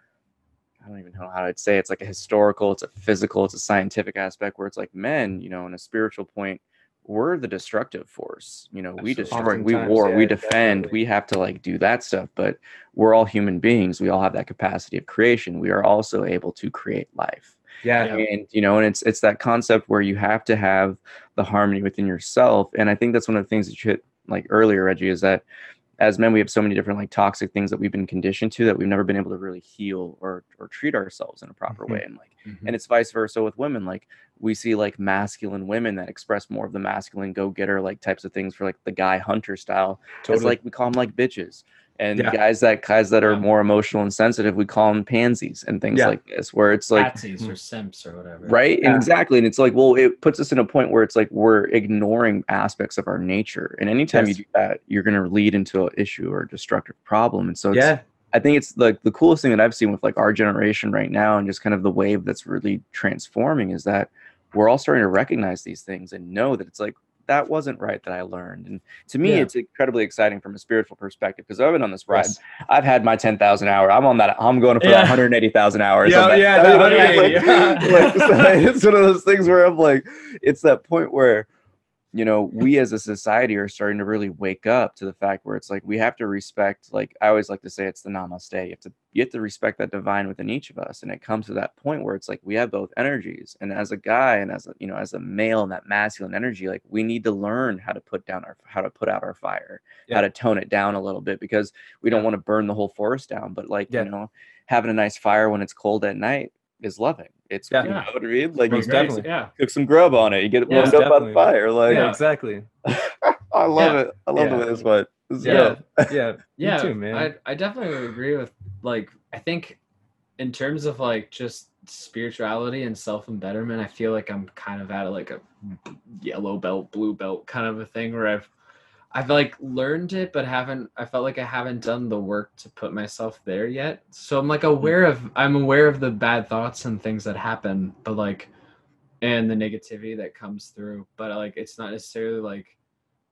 I don't even know how I'd say, it's like a historical, it's a physical, it's a scientific aspect, where it's like men, you know, in a spiritual point, we're the destructive force. You know, we Absolutely. destroy, we Oftentimes, war, we yeah, defend, definitely. we have to like do that stuff. But we're all human beings. We all have that capacity of creation. We are also able to create life. Yeah. Yeah. And you know, and it's it's that concept where you have to have the harmony within yourself. And I think that's one of the things that you hit like earlier, Reggie, is that as men, we have so many different like toxic things that we've been conditioned to that we've never been able to really heal or or treat ourselves in a proper Mhm. way. And like, Mhm. and it's vice versa with women. Like we see like masculine women that express more of the masculine go-getter like types of things for like the guy hunter style. It's Totally. like we call them like bitches. And Yeah. guys that guys that are Yeah. more emotional and sensitive, we call them pansies and things Yeah. like this, where it's like, Patsies or simps or whatever. right? Yeah. Exactly. And it's like, well, it puts us in a point where it's like we're ignoring aspects of our nature. And anytime Yes. you do that, you're going to lead into an issue or a destructive problem. And so it's, Yeah. I think it's like the coolest thing that I've seen with like our generation right now, and just kind of the wave that's really transforming, is that we're all starting to recognize these things and know that it's like, that wasn't right that I learned. And to me, Yeah. it's incredibly exciting from a spiritual perspective, because I've been on this ride. Yes. I've had my ten thousand hour. I'm on that. I'm going for Yeah. that one hundred eighty thousand hours. Yeah, on that. yeah, You that know what I mean? one hundred eighty, Like- like, so it's one of those things where I'm like, it's that point where, you know, we as a society are starting to really wake up to the fact where it's like we have to respect, like I always like to say, it's the namaste. You have to you have to respect that divine within each of us. And it comes to that point where it's like we have both energies. And as a guy and as a, you know, as a male, and that masculine energy, like we need to learn how to put down our how to put out our fire, Yeah. how to tone it down a little bit, because we don't Yeah. want to burn the whole forest down. But like, Yeah. you know, having a nice fire when it's cold at night is loving. It's Yeah. you know what I mean? Like you Most cook- definitely. Yeah. cook some grub on it, you get it Yeah. warmed up on Definitely. fire. Like Yeah, Yeah. exactly. I love Yeah. it. I love Yeah. the way this went. This is Yeah. dope. Yeah. Yeah, Me too, man. I I definitely would agree with, like, I think in terms of like just spirituality and self-embetterment, I feel like I'm kind of at like a yellow belt, blue belt kind of a thing where I've I've like learned it, but haven't I felt like I haven't done the work to put myself there yet. So I'm like aware of I'm aware of the bad thoughts and things that happen, but like and the negativity that comes through, but like it's not necessarily like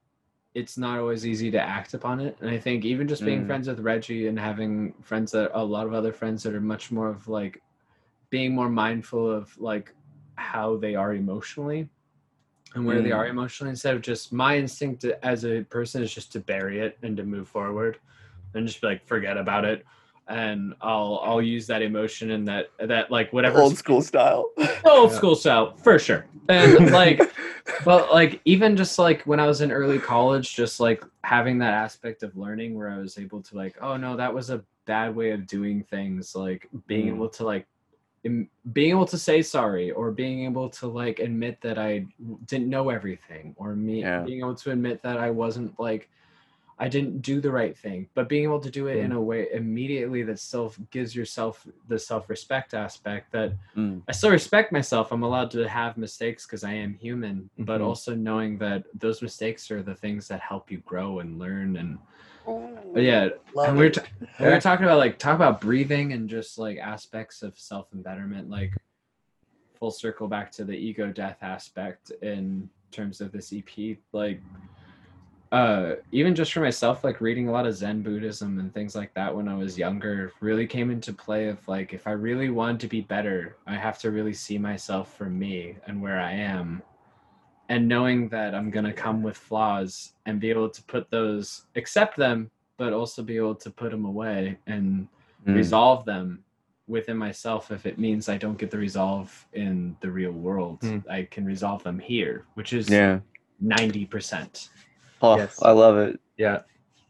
it's not always easy to act upon it. And I think even just being Mm. friends with Reggie and having friends that a lot of other friends that are much more of like being more mindful of like how they are emotionally and where they Mm. are emotionally, instead of just my instinct as a person is just to bury it and to move forward and just be like, forget about it. And I'll I'll use that emotion and that that like whatever Old school style. old Yeah. school style for sure. And like but like even just like when I was in early college, just like having that aspect of learning where I was able to like, oh no, that was a bad way of doing things, like being Mm. able to like im- being able to say sorry, or being able to like admit that I didn't know everything, or me Yeah. being able to admit that I wasn't like I didn't do the right thing, but being able to do it in a way immediately that still gives yourself the self-respect aspect that Mm. I still respect myself. I'm allowed to have mistakes because I am human, but Mhm. also knowing that those mistakes are the things that help you grow and learn. And but yeah, Love and we were, it. t- we were talking about like talk about breathing and just like aspects of self-embetterment, like full circle back to the ego death aspect in terms of this E P, like uh even just for myself, like reading a lot of Zen Buddhism and things like that when I was younger really came into play of like, if I really wanted to be better, I have to really see myself for me and where I am, and knowing that I'm going to come with flaws and be able to put those, accept them, but also be able to put them away and Mm. resolve them within myself. If it means I don't get the resolve in the real world, Mm. I can resolve them here, which is Yeah. ninety percent. Oh, Yes. I love it. Yeah.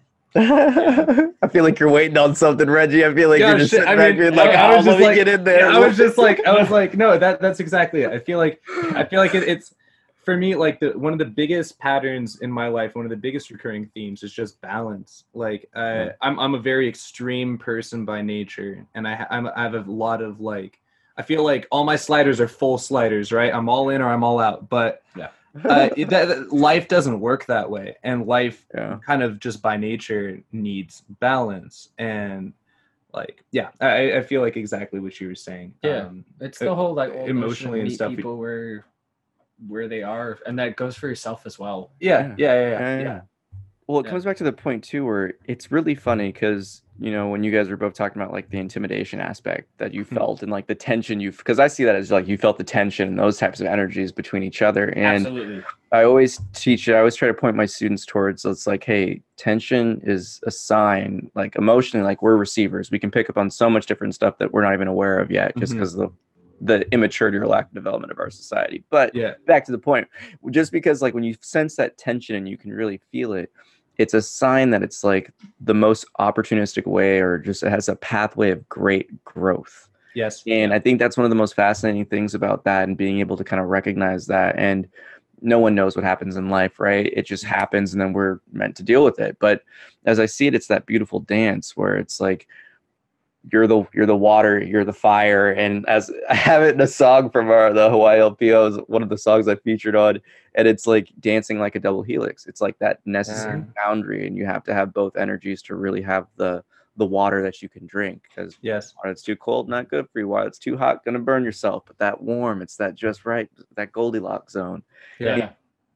I feel like you're waiting on something, Reggie. I feel like Yeah, you're just shit, sitting I back mean, being like, I- I oh, was let just me like- get in there. Yeah, I was just like, I was like, no, that that's exactly it. I feel like, I feel like it, it's for me, like the one of the biggest patterns in my life, one of the biggest recurring themes is just balance. Like, uh, Yeah. I'm I'm a very extreme person by nature, and I ha- I'm, I have a lot of like, I feel like all my sliders are full sliders, right? I'm all in or I'm all out, but Yeah. uh, it, that, that- life doesn't work that way, and life Yeah. kind of just by nature needs balance. And like, yeah, I, I feel like exactly what you were saying. Yeah. Um, It's the whole like old emotionally emotionally and meet stuff. people where where they are, and that goes for yourself as well. yeah, yeah, yeah, yeah, Yeah, yeah. yeah. Well, it Yeah. comes back to the point too, where it's really funny because you know when you guys were both talking about like the intimidation aspect that you Mhm. felt and like the tension you, because I see that as like you felt the tension and those types of energies between each other. And Absolutely. I always teach it. I always try to point my students towards. It's like, hey, tension is a sign. Like emotionally, like we're receivers. We can pick up on so much different stuff that we're not even aware of yet, just Mhm. because of the the immaturity or lack of development of our society. But Yeah. back to the point, just because like when you sense that tension and you can really feel it, it's a sign that it's like the most opportunistic way, or just it has a pathway of great growth. Yes. And I think that's one of the most fascinating things about that, and being able to kind of recognize that. And no one knows what happens in life, right? It just happens, and then we're meant to deal with it. But as I see it, it's that beautiful dance where it's like you're the you're the water, you're the fire. And as I have it in a song from our the Hawaii L P Os, one of the songs I featured on, and it's like dancing like a double helix. It's like that necessary Yeah. boundary, and you have to have both energies to really have the the water that you can drink, because Yes. water that's too cold, not good for you. Water that's too hot, gonna burn yourself. But that warm, it's that just right, that Goldilocks zone. Yeah. Yeah.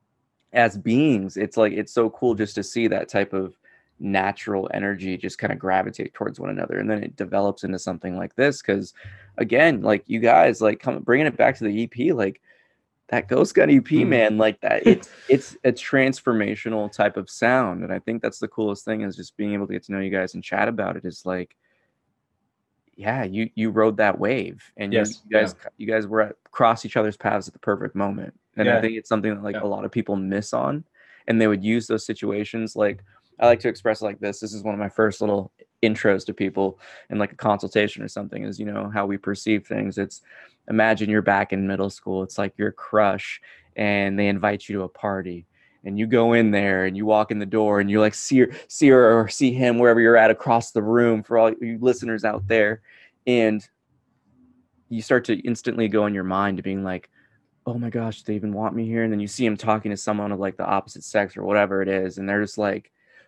As beings, it's like it's so cool just to see that type of natural energy just kind of gravitate towards one another, and then it develops into something like this. Because again, like you guys, like come bringing it back to the E P, like that Ghost Gun E P, Mm. man, like that it's it's a transformational type of sound. And I think that's the coolest thing, is just being able to get to know you guys and chat about it. Is like, yeah, you you rode that wave, and Yes, you, you guys you guys were at cross each other's paths at the perfect moment. And I Yeah. think it's something that like Yeah. a lot of people miss on, and they would use those situations. Like I like to express it like this. This is one of my first little intros to people in like a consultation or something, is, you know, how we perceive things. It's, imagine you're back in middle school. It's like your crush, and they invite you to a party, and you go in there and you walk in the door, and you like see her, see her or see him wherever you're at across the room, for all you listeners out there. And you start to instantly go in your mind to being like, oh my gosh, they even want me here. And then you see him talking to someone of like the opposite sex or whatever it is, and they're just like,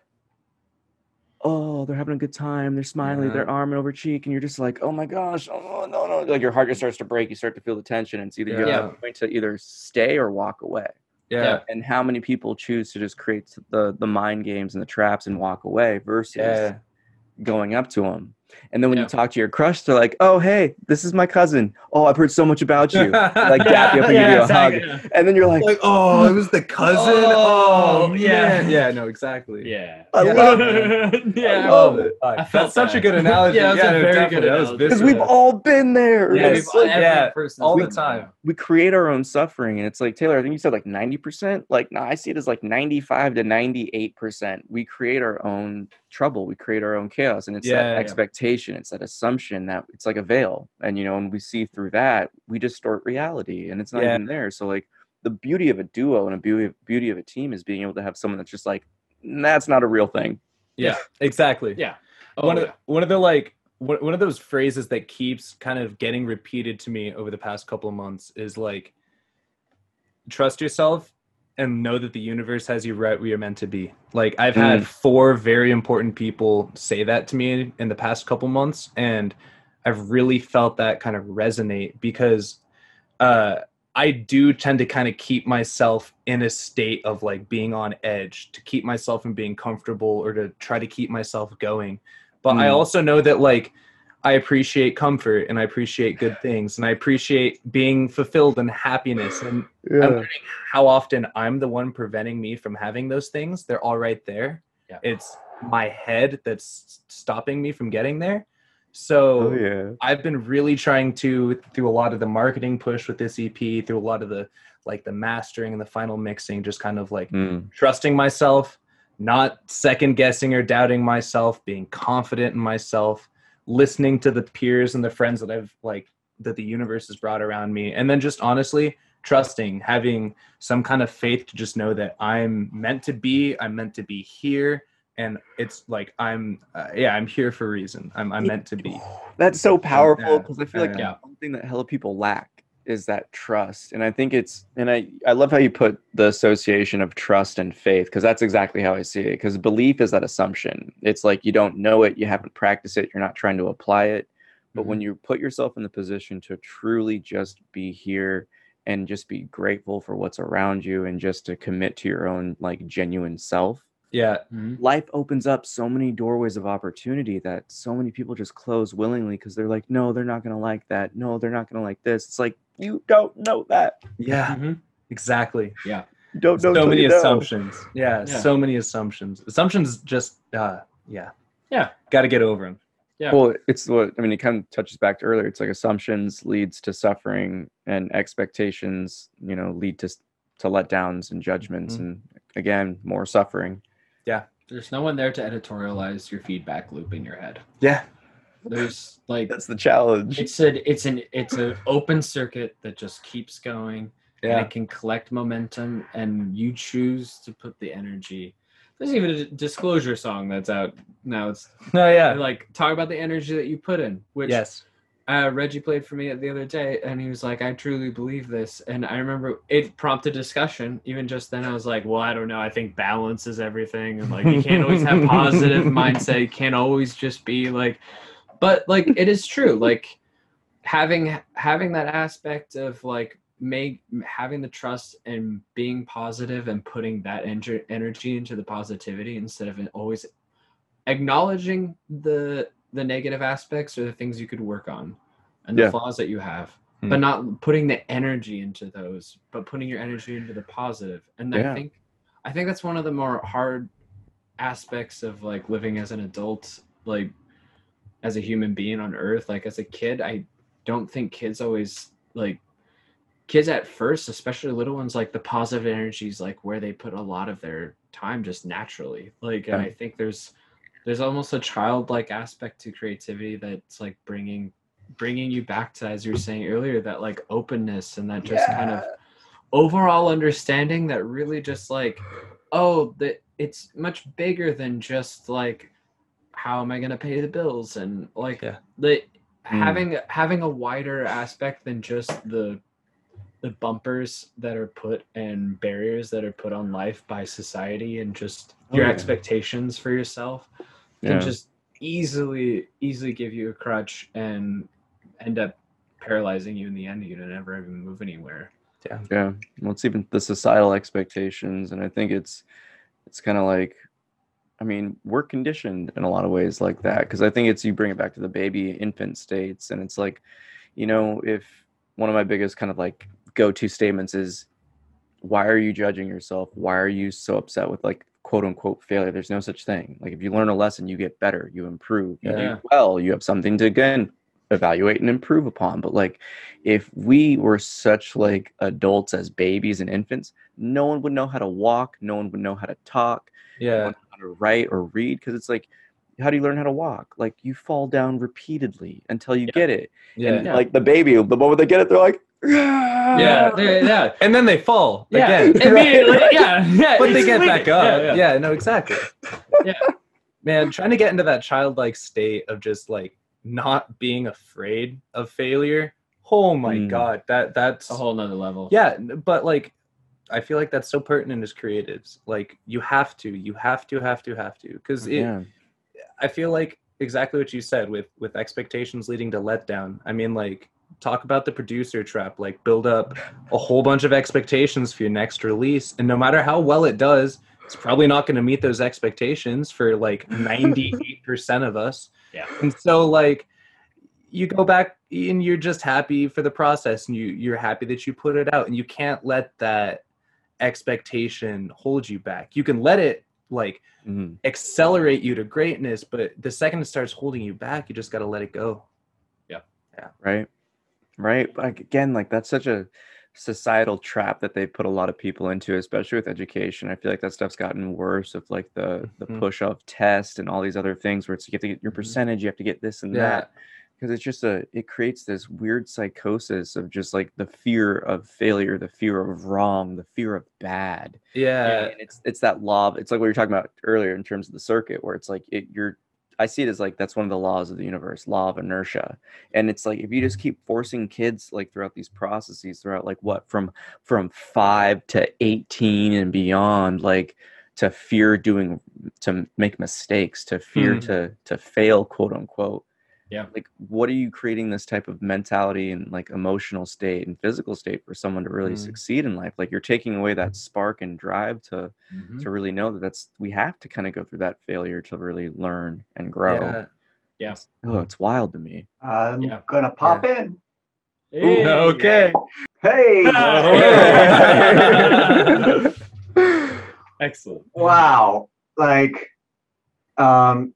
oh, they're having a good time, they're smiling, Yeah. they're arming over cheek, and you're just like, oh my gosh, oh no, no, like your heart just starts to break. You start to feel the tension, and it's either you're Yeah. going to either stay or walk away. Yeah. Yeah. And how many people choose to just create the the mind games and the traps and walk away versus Yeah. going up to them. And then when Yeah. you talk to your crush, they're like, "Oh, hey, this is my cousin. Oh, I've heard so much about you." Like dap you up and Yeah, give you a exactly. hug. And then you're like, Like, oh, it was the cousin. Oh, Oh, yeah. yeah. Yeah, no, exactly. Yeah. I Yeah. love yeah. I love it. Fuck, I felt that's such that. a good analogy. Yeah, it was a no, very definitely. good That was analogy. because visceral. we've all been there. Yeah, It's we've- like, every yeah, person's all the been there. time. we create our own suffering, and it's like, Taylor, I think you said like ninety percent. Like, no, I see it as like ninety-five to ninety-eight percent. We create our own trouble, we create our own chaos, and it's Yeah, that yeah. expectation, it's that assumption that it's like a veil, and you know, when we see through that, we distort reality, and it's not Yeah. even there. So like the beauty of a duo and a beauty of, beauty of a team is being able to have someone that's just like, that's not a real thing. Yeah, exactly. Yeah. Oh, one yeah. of one of the like one, one of those phrases that keeps kind of getting repeated to me over the past couple of months is like, trust yourself and know that the universe has you right where you're meant to be. Like I've had Mm. four very important people say that to me in the past couple months, and I've really felt that kind of resonate because uh I do tend to kind of keep myself in a state of like being on edge, to keep myself from being comfortable or to try to keep myself going. But I Mm. also know that like I appreciate comfort and I appreciate good things and I appreciate being fulfilled and happiness. And I'm learning how often I'm the one preventing me from having those things. They're all right there. Yeah. It's my head that's stopping me from getting there. So Oh yeah. I've been really trying to, through a lot of the marketing push with this E P, through a lot of the like the mastering and the final mixing, just kind of like Mm. trusting myself, not second guessing or doubting myself, being confident in myself, listening to the peers and the friends that I've like that the universe has brought around me, and then just honestly trusting, having some kind of faith to just know that I'm meant to be, I'm meant to be here. And it's like I'm, uh, yeah, I'm here for a reason. I'm, I'm meant to be. That's so powerful Yeah. because I feel like Yeah. something that hella people lack is that trust. And I think it's, and I, I love how you put the association of trust and faith, because that's exactly how I see it. Because belief is that assumption. It's like you don't know it, you haven't practiced it, you're not trying to apply it. But Mm-hmm. when you put yourself in the position to truly just be here and just be grateful for what's around you and just to commit to your own like genuine self, Yeah. Mhm. life opens up so many doorways of opportunity that so many people just close willingly because they're like, no, they're not going to like that. No, they're not going to like this. It's like, you don't know that. Yeah, Mhm. exactly. You don't know So till many you know. assumptions. Yeah, Yeah. so many assumptions. Assumptions just, uh, yeah. Yeah. Got to get over them. Yeah. Well, it's what, I mean, it kind of touches back to earlier. It's like assumptions leads to suffering, and expectations, you know, lead to, to letdowns and judgments. Mhm. And again, more suffering. There's no one there to editorialize your feedback loop in your head. Yeah. There's like That's the challenge. it's a it's an it's an open circuit that just keeps going, and Yeah. it can collect momentum, and you choose to put the energy. There's even a disclosure song that's out now. It's No, yeah. like talk about the energy that you put in, which Yes. uh, Reggie played for me the other day, and he was like, I truly believe this. And I remember it prompted discussion. Even just then, I was like, well, I don't know. I think balance is everything. And like, you can't always have positive mindset. You can't always just be like, but like, it is true. Like having, having that aspect of like, make having the trust and being positive and putting that ener- energy into the positivity instead of always acknowledging the the negative aspects or the things you could work on and the Yeah. flaws that you have, Hmm. but not putting the energy into those, but putting your energy into the positive. And Yeah. I think I think that's one of the more hard aspects of like living as an adult, like as a human being on earth. Like as a kid, I don't think kids always like kids at first, especially little ones, like the positive energy is like where they put a lot of their time just naturally. Like, and Yeah. I think there's there's almost a childlike aspect to creativity that's like bringing bringing you back to, as you were saying earlier, that like openness and that just kind of overall understanding that really just like, oh, that it's much bigger than just like how am I gonna pay the bills, and like Yeah. the Mm. having having a wider aspect than just the the bumpers that are put and barriers that are put on life by society and just Oh, your yeah. expectations for yourself can Yeah. just easily easily give you a crutch and end up paralyzing you in the end. You don't ever even move anywhere. Yeah. Yeah. Well, it's even the societal expectations, and I think it's it's kind of like, I mean, we're conditioned in a lot of ways like that, because I think it's, you bring it back to the baby infant states, and it's like, you know, if one of my biggest kind of like go-to statements is, why are you judging yourself? Why are you so upset with like quote unquote failure? There's no such thing. Like if you learn a lesson, you get better, you improve, you Yeah. do well, you have something to again evaluate and improve upon. But like if we were such like adults as babies and infants, no one would know how to walk, no one would know how to talk, no one Yeah. would know how to write or read, because it's like, how do you learn how to walk? Like you fall down repeatedly until you Yeah. get it. Yeah. And like the baby, the moment they get it, they're like, Yeah, they- yeah, And then they fall yeah. again. Immediately, Right. yeah, yeah. But they it's get leaving. back up. Yeah, Yeah, yeah. no, exactly. Yeah. Man, trying to get into that childlike state of just like not being afraid of failure. Oh my Mm. God. That that's A whole nother level. yeah, n- but like I feel like that's so pertinent as creatives. Like you have to, you have to, have to, have to. Because it yeah. I feel like exactly what you said with with expectations leading to letdown. I mean, like talk about the producer trap. Like build up a whole bunch of expectations for your next release, and no matter how well it does, it's probably not going to meet those expectations for like ninety-eight percent of us. Yeah. And so like you go back and you're just happy for the process, and you you're happy that you put it out, and you can't let that expectation hold you back. You can let it like Mhm. accelerate you to greatness, but the second it starts holding you back, you just got to let it go. Right. Right. But like, again, like that's such a societal trap that they put a lot of people into, especially with education. I feel like that stuff's gotten worse with like the the Mhm. push of test and all these other things where it's you have to get your Mhm. percentage, you have to get this and Yeah. that. Because it's just a, it creates this weird psychosis of just like the fear of failure, the fear of wrong, the fear of bad. Yeah. And it's it's that law of, it's like what we were talking about earlier in terms of the circuit, where it's like it you're, I see it as like that's one of the laws of the universe, law of inertia. And it's like if you just keep forcing kids like throughout these processes, throughout like what from from five to eighteen and beyond, like to fear doing, to make mistakes, to fear Hmm. to to fail, quote unquote. Yeah. Like what are you creating this type of mentality and like emotional state and physical state for someone to really Hmm. succeed in life? Like you're taking away that spark and drive to Mhm. to really know that that's, we have to kind of go through that failure to really learn and grow. Yeah. Yeah. Oh, it's wild to me. I'm Yeah. gonna pop in. Hey. Okay. Hey! Excellent. Wow. Like, um,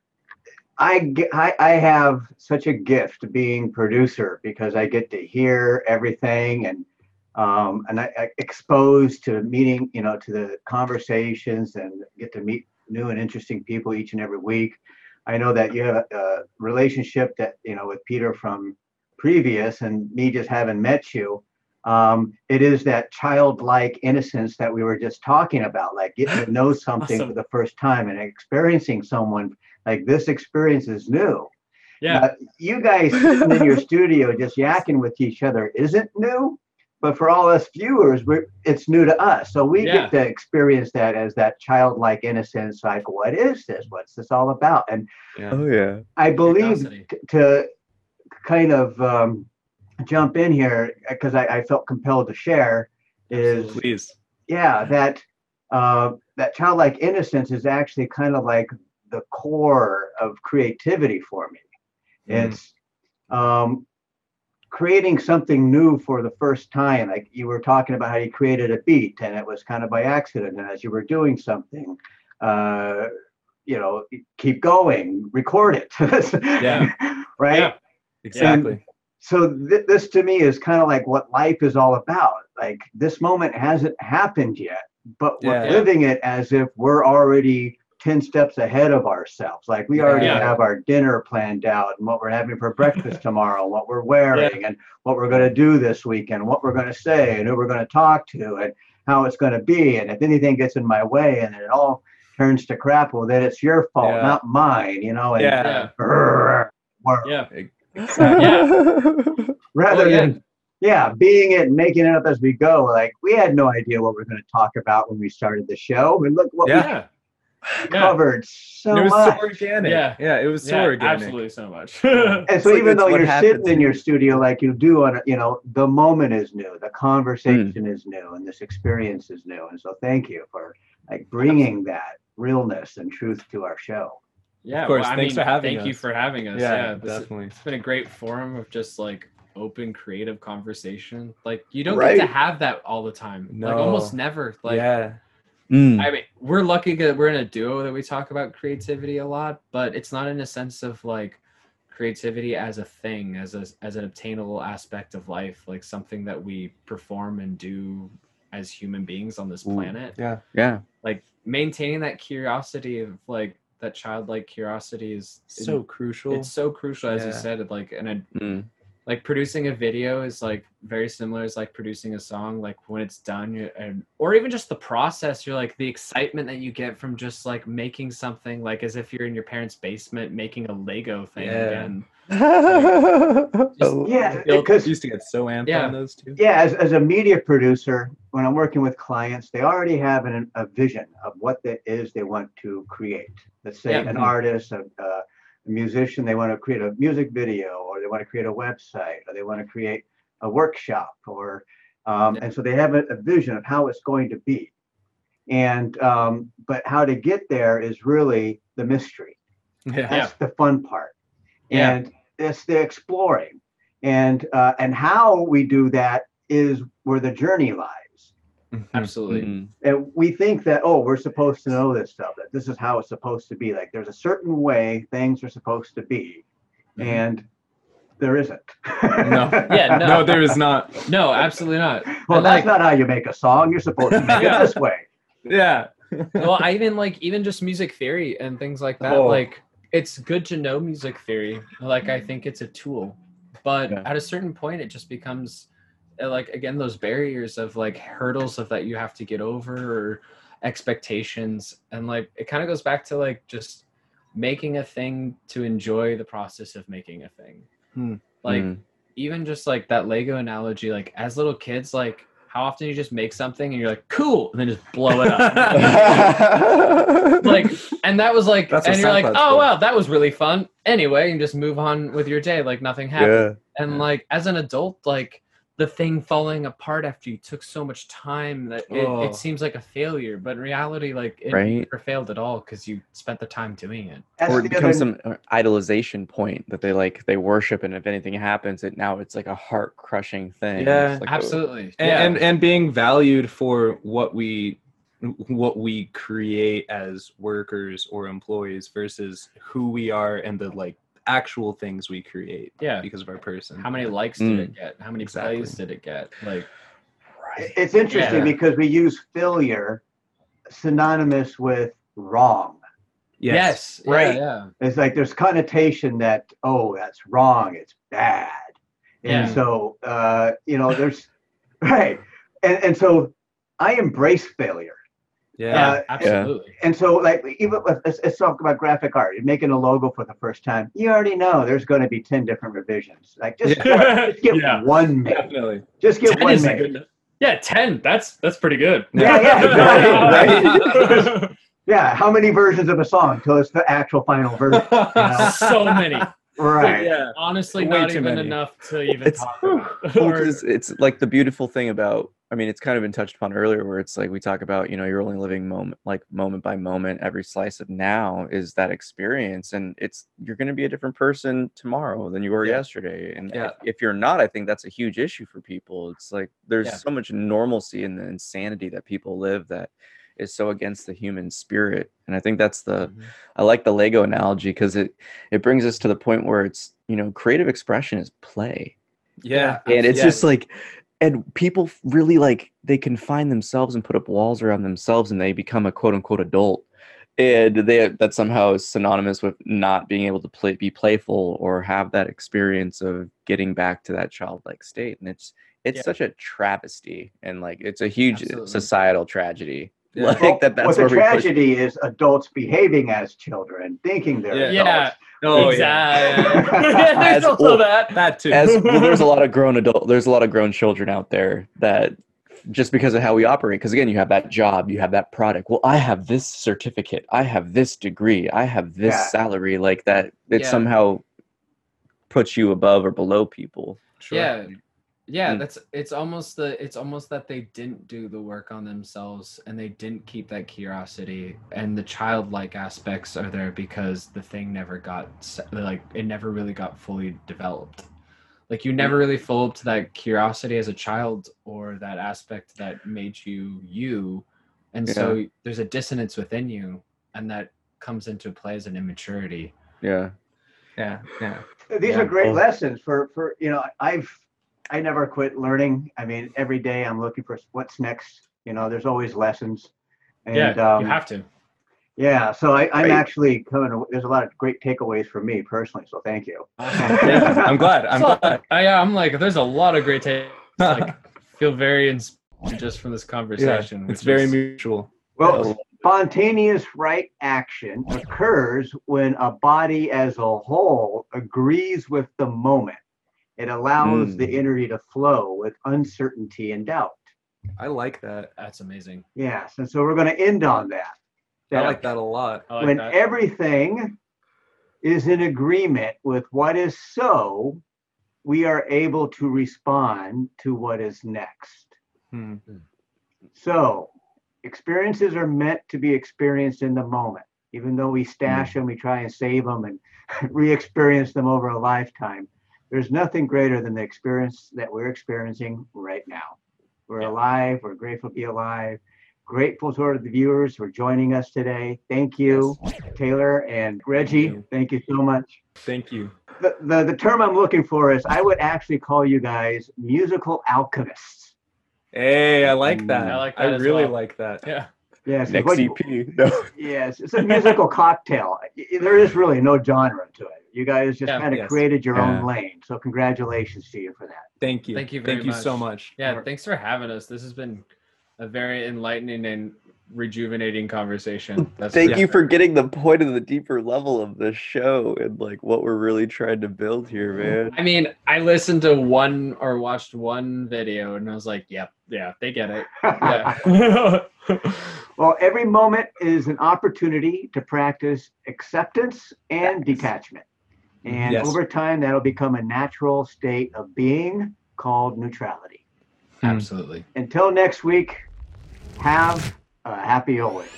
I, ge- I, I have such a gift being producer because I get to hear everything and um, and I, I exposed to meeting, you know, to the conversations and get to meet new and interesting people each and every week. I know that you have a, a relationship that, you know, with Peter from previous and me just having met you. Um, it is that childlike innocence that we were just talking about, like getting to know something Awesome. for the first time and experiencing someone like this experience is new. Yeah. Now, you guys sitting in your studio just yakking with each other isn't new, but for all us viewers, we're, it's new to us. So we Yeah. get to experience that as that childlike innocence, like, what is this? What's this all about? And Yeah. Oh yeah. I believe Curiosity. t- to kind of um, jump in here, because I, I felt compelled to share, is Absolutely. Please. yeah, that uh, that childlike innocence is actually kind of like the core of creativity for me. Mm. It's um, creating something new for the first time. Like you were talking about how you created a beat and it was kind of by accident. And as you were doing something, uh, you know, keep going, record it. Yeah. Right. Yeah. Exactly. So th- this to me is kind of like what life is all about. Like this moment hasn't happened yet, but we're Yeah. living it as if we're already ten steps ahead of ourselves. Like we already Yeah. have our dinner planned out and what we're having for breakfast tomorrow, what we're wearing and what we're going to do this weekend, what we're going to say and who we're going to talk to and how it's going to be. And if anything gets in my way and it all turns to crap, well, then it's your fault, Yeah. not mine, you know? And Yeah. Yeah. we're- Yeah. Exactly. rather Well, yeah. than yeah being it and making it up as we go, like we had no idea what we are going to talk about when we started the show, and look what Yeah. we, Yeah. covered so it was much. so organic. Yeah. Yeah, it was so Yeah, organic. absolutely so much. And so It's like- even it's though what you're happens sitting in your studio like you do on a, you know, the moment is new, the conversation Mm. is new, and this experience is new. And so thank you for like bringing that realness and truth to our show. Yeah, Of course, well, I thanks mean, for having thank you us. for having us. Yeah, Yeah, this is- definitely. it's been a great forum of just like open, creative conversation. Like you don't Right. get to have that all the time. Like almost No. never. Like yeah. Mm. I mean, we're lucky that we're in a duo that we talk about creativity a lot, but it's not in a sense of like creativity as a thing, as a as an obtainable aspect of life, like something that we perform and do as human beings on this Ooh. planet. Yeah. Yeah. Like maintaining that curiosity of like that childlike curiosity is So crucial. it's so crucial, as you Yeah. said. Like, and a, Mm. like producing a video is like very similar as like producing a song. Like when it's done, you and or even just the process, you're like the excitement that you get from just like making something, like as if you're in your parents' basement making a Lego thing Yeah. again. Oh. Yeah, Build- because used to get so amped Yeah. on those two. yeah, as, as a media producer, when I'm working with clients, they already have an, a vision of what it is they want to create. Let's say Yeah. an Mhm. artist, a, a musician, they want to create a music video, or they want to create a website, or they want to create a workshop, or um, Yeah. and so they have a, a vision of how it's going to be. And um, but how to get there is really the mystery. Yeah. That's the fun part. Yeah. And it's the exploring. And uh, and how we do that is where the journey lies. Absolutely. Mm. And we think that, oh, we're supposed to know this stuff, that this is how it's supposed to be. Like there's a certain way things are supposed to be. Mhm. And there isn't. No. Yeah, no. No, there is not. No, absolutely not. Well, And, that's like, not how you make a song. You're supposed to make Yeah. it this way. Yeah. well, I even like even just music theory and things like that. Oh. Like it's good to know music theory. Like I think it's a tool, but Yeah. at a certain point, it just becomes uh, like again those barriers of like hurdles of that you have to get over or expectations, and like it kind of goes back to like just making a thing to enjoy the process of making a thing. Hmm. Like Mm. even just like that Lego analogy, like as little kids, like how often you just make something and you're like cool and then just blow it up. like and that was like That's what and you're like SoundCloud's oh for. wow, that was really fun anyway, and just move on with your day like nothing happened. Yeah. And like as an adult, like the thing falling apart after you took so much time that it, Oh. it seems like a failure, but in reality like it Right. never failed at all because you spent the time doing it. That's Or it the becomes other- some uh, idolization point that they like they worship, and if anything happens, it now it's like a heart crushing thing. Yeah, It's like, oh, Absolutely. and, yeah. and and being valued for what we what we create as workers or employees versus who we are and the like actual things we create Yeah. because of our person. How many likes Mm. did it get? How many Exactly. plays did it get? Like right. It's interesting Yeah. because we use failure synonymous with wrong. yes, yeah, right. yeah. It's like there's connotation that, oh, that's wrong, it's bad. And Yeah. so, uh, you know, there's, right. And, and so I embrace failure. Yeah. Yeah, Uh, absolutely. And so, like, even with, let's, let's talk about graphic art. You're making a logo for the first time. You already know there's going to be ten different revisions. Like, just, Yeah. just get Yeah. one made. Definitely. Just get ten one is a made. good. Yeah, ten. That's that's pretty good. Yeah, yeah, exactly. right. Yeah, how many versions of a song till it's the actual final version? know? So many. Right. Yeah. Honestly, Way not too even many. enough to even It's- talk about. Well, Or- 'cause it's like the beautiful thing about, I mean, it's kind of been touched upon earlier, where it's like we talk about, you know, you're only living moment, like moment by moment. Every slice of now is that experience, and it's you're going to be a different person tomorrow than you were Yeah. yesterday. And Yeah. if, if you're not, I think that's a huge issue for people. It's like there's Yeah. so much normalcy in the insanity that people live that is so against the human spirit. And I think that's the Mhm. I like the Lego analogy because it it brings us to the point where it's, you know, creative expression is play. Yeah. And it's Yeah. just like, and people really like they confine themselves and put up walls around themselves, and they become a quote unquote adult, and they that somehow is synonymous with not being able to play be playful or have that experience of getting back to that childlike state. And it's it's Yeah. such a travesty, and like it's a huge Absolutely. societal tragedy. Yeah. Like Well, that that's what where the we push. tragedy is adults behaving as children, thinking they're Yeah. adults. yeah, Oh, exactly. yeah. There's As- also well, that. That too. As well, there's a lot of grown adult there's a lot of grown children out there that just because of how we operate. Because again, you have that job, you have that product. Well, I have this certificate, I have this degree, I have this Yeah. salary, like that. It Yeah. somehow puts you above or below people. Sure. Yeah. Yeah, Mm. that's it's almost the it's almost that they didn't do the work on themselves and they didn't keep that curiosity, and the childlike aspects are there because the thing never got se- like it never really got fully developed. Like you never really full up to that curiosity as a child or that aspect that made you you, and so there's a dissonance within you, and that comes into play as an immaturity. Yeah. Yeah. Yeah. These Yeah. are great Oh. lessons for, for, you know, I've, I never quit learning. I mean, every day I'm looking for what's next. You know, there's always lessons. And, yeah, um, you have to. yeah. So I, I'm Right. actually coming, there's a lot of great takeaways for me personally. So thank you. Thank you. I'm glad. I'm So, glad. I, I'm like, there's a lot of great takes. Like, feel very inspired just from this Yeah, conversation. it's which very is- mutual. Well, spontaneous right action occurs when a body as a whole agrees with the moment. It allows Mm. the energy to flow with uncertainty and doubt. I like that. That's amazing. Yes. And so we're going to end on that. I like that a lot. I like when that. everything is in agreement with what is so, we are able to respond to what is next. Hmm. So, experiences are meant to be experienced in the moment. Even though we stash them, we try and save them and re-experience them over a lifetime. There's nothing greater than the experience that we're experiencing right now. We're Yeah. alive. We're grateful to be alive. Grateful to the viewers for joining us today. Thank you, Taylor and Reggie. you. Thank you so much. Thank you. The, the, the term I'm looking for is I would actually call you guys musical alchemists. Hey, I like that. I like I that as really well. like that. Yeah. Yes. Next what- E P. No. Yes, it's a musical cocktail. There is really no genre to it. You guys just Yeah, kind of yes. created your Yeah. own lane. So congratulations to you for that. Thank you. Thank you very Thank you much. so much. Yeah. Thanks for having us. This has been a very enlightening and rejuvenating conversation. That's Thank for you sure. for getting the point of the deeper level of the show and like what we're really trying to build here, man. I mean, I listened to one or watched one video and I was like, yep, yeah, they get it. Yeah. Well, every moment is an opportunity to practice acceptance and detachment. And Yes. over time, that'll become a natural state of being called neutrality. Absolutely. Until next week, have a happy always.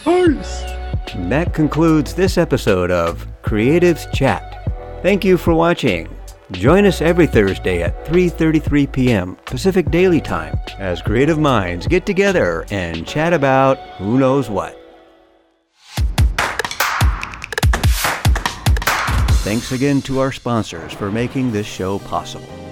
That concludes this episode of Creatives Chat. Thank you for watching. Join us every Thursday at three thirty-three p.m. Pacific Daily Time as creative minds get together and chat about who knows what. Thanks again to our sponsors for making this show possible.